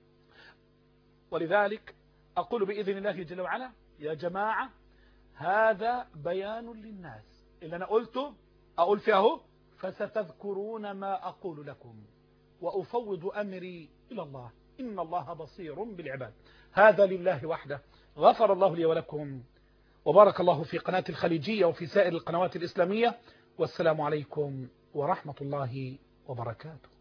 ولذلك أقول بإذن الله جل وعلا: يا جماعة، هذا بيان للناس اللي أنا قلته أقول فيه، فستذكرون ما أقول لكم، وأفوض أمري إلى الله، إن الله بصير بالعباد. هذا لله وحده. غفر الله لي ولكم، وبارك الله في قناة الخليجية وفي سائر القنوات الإسلامية، والسلام عليكم ورحمة الله وبركاته.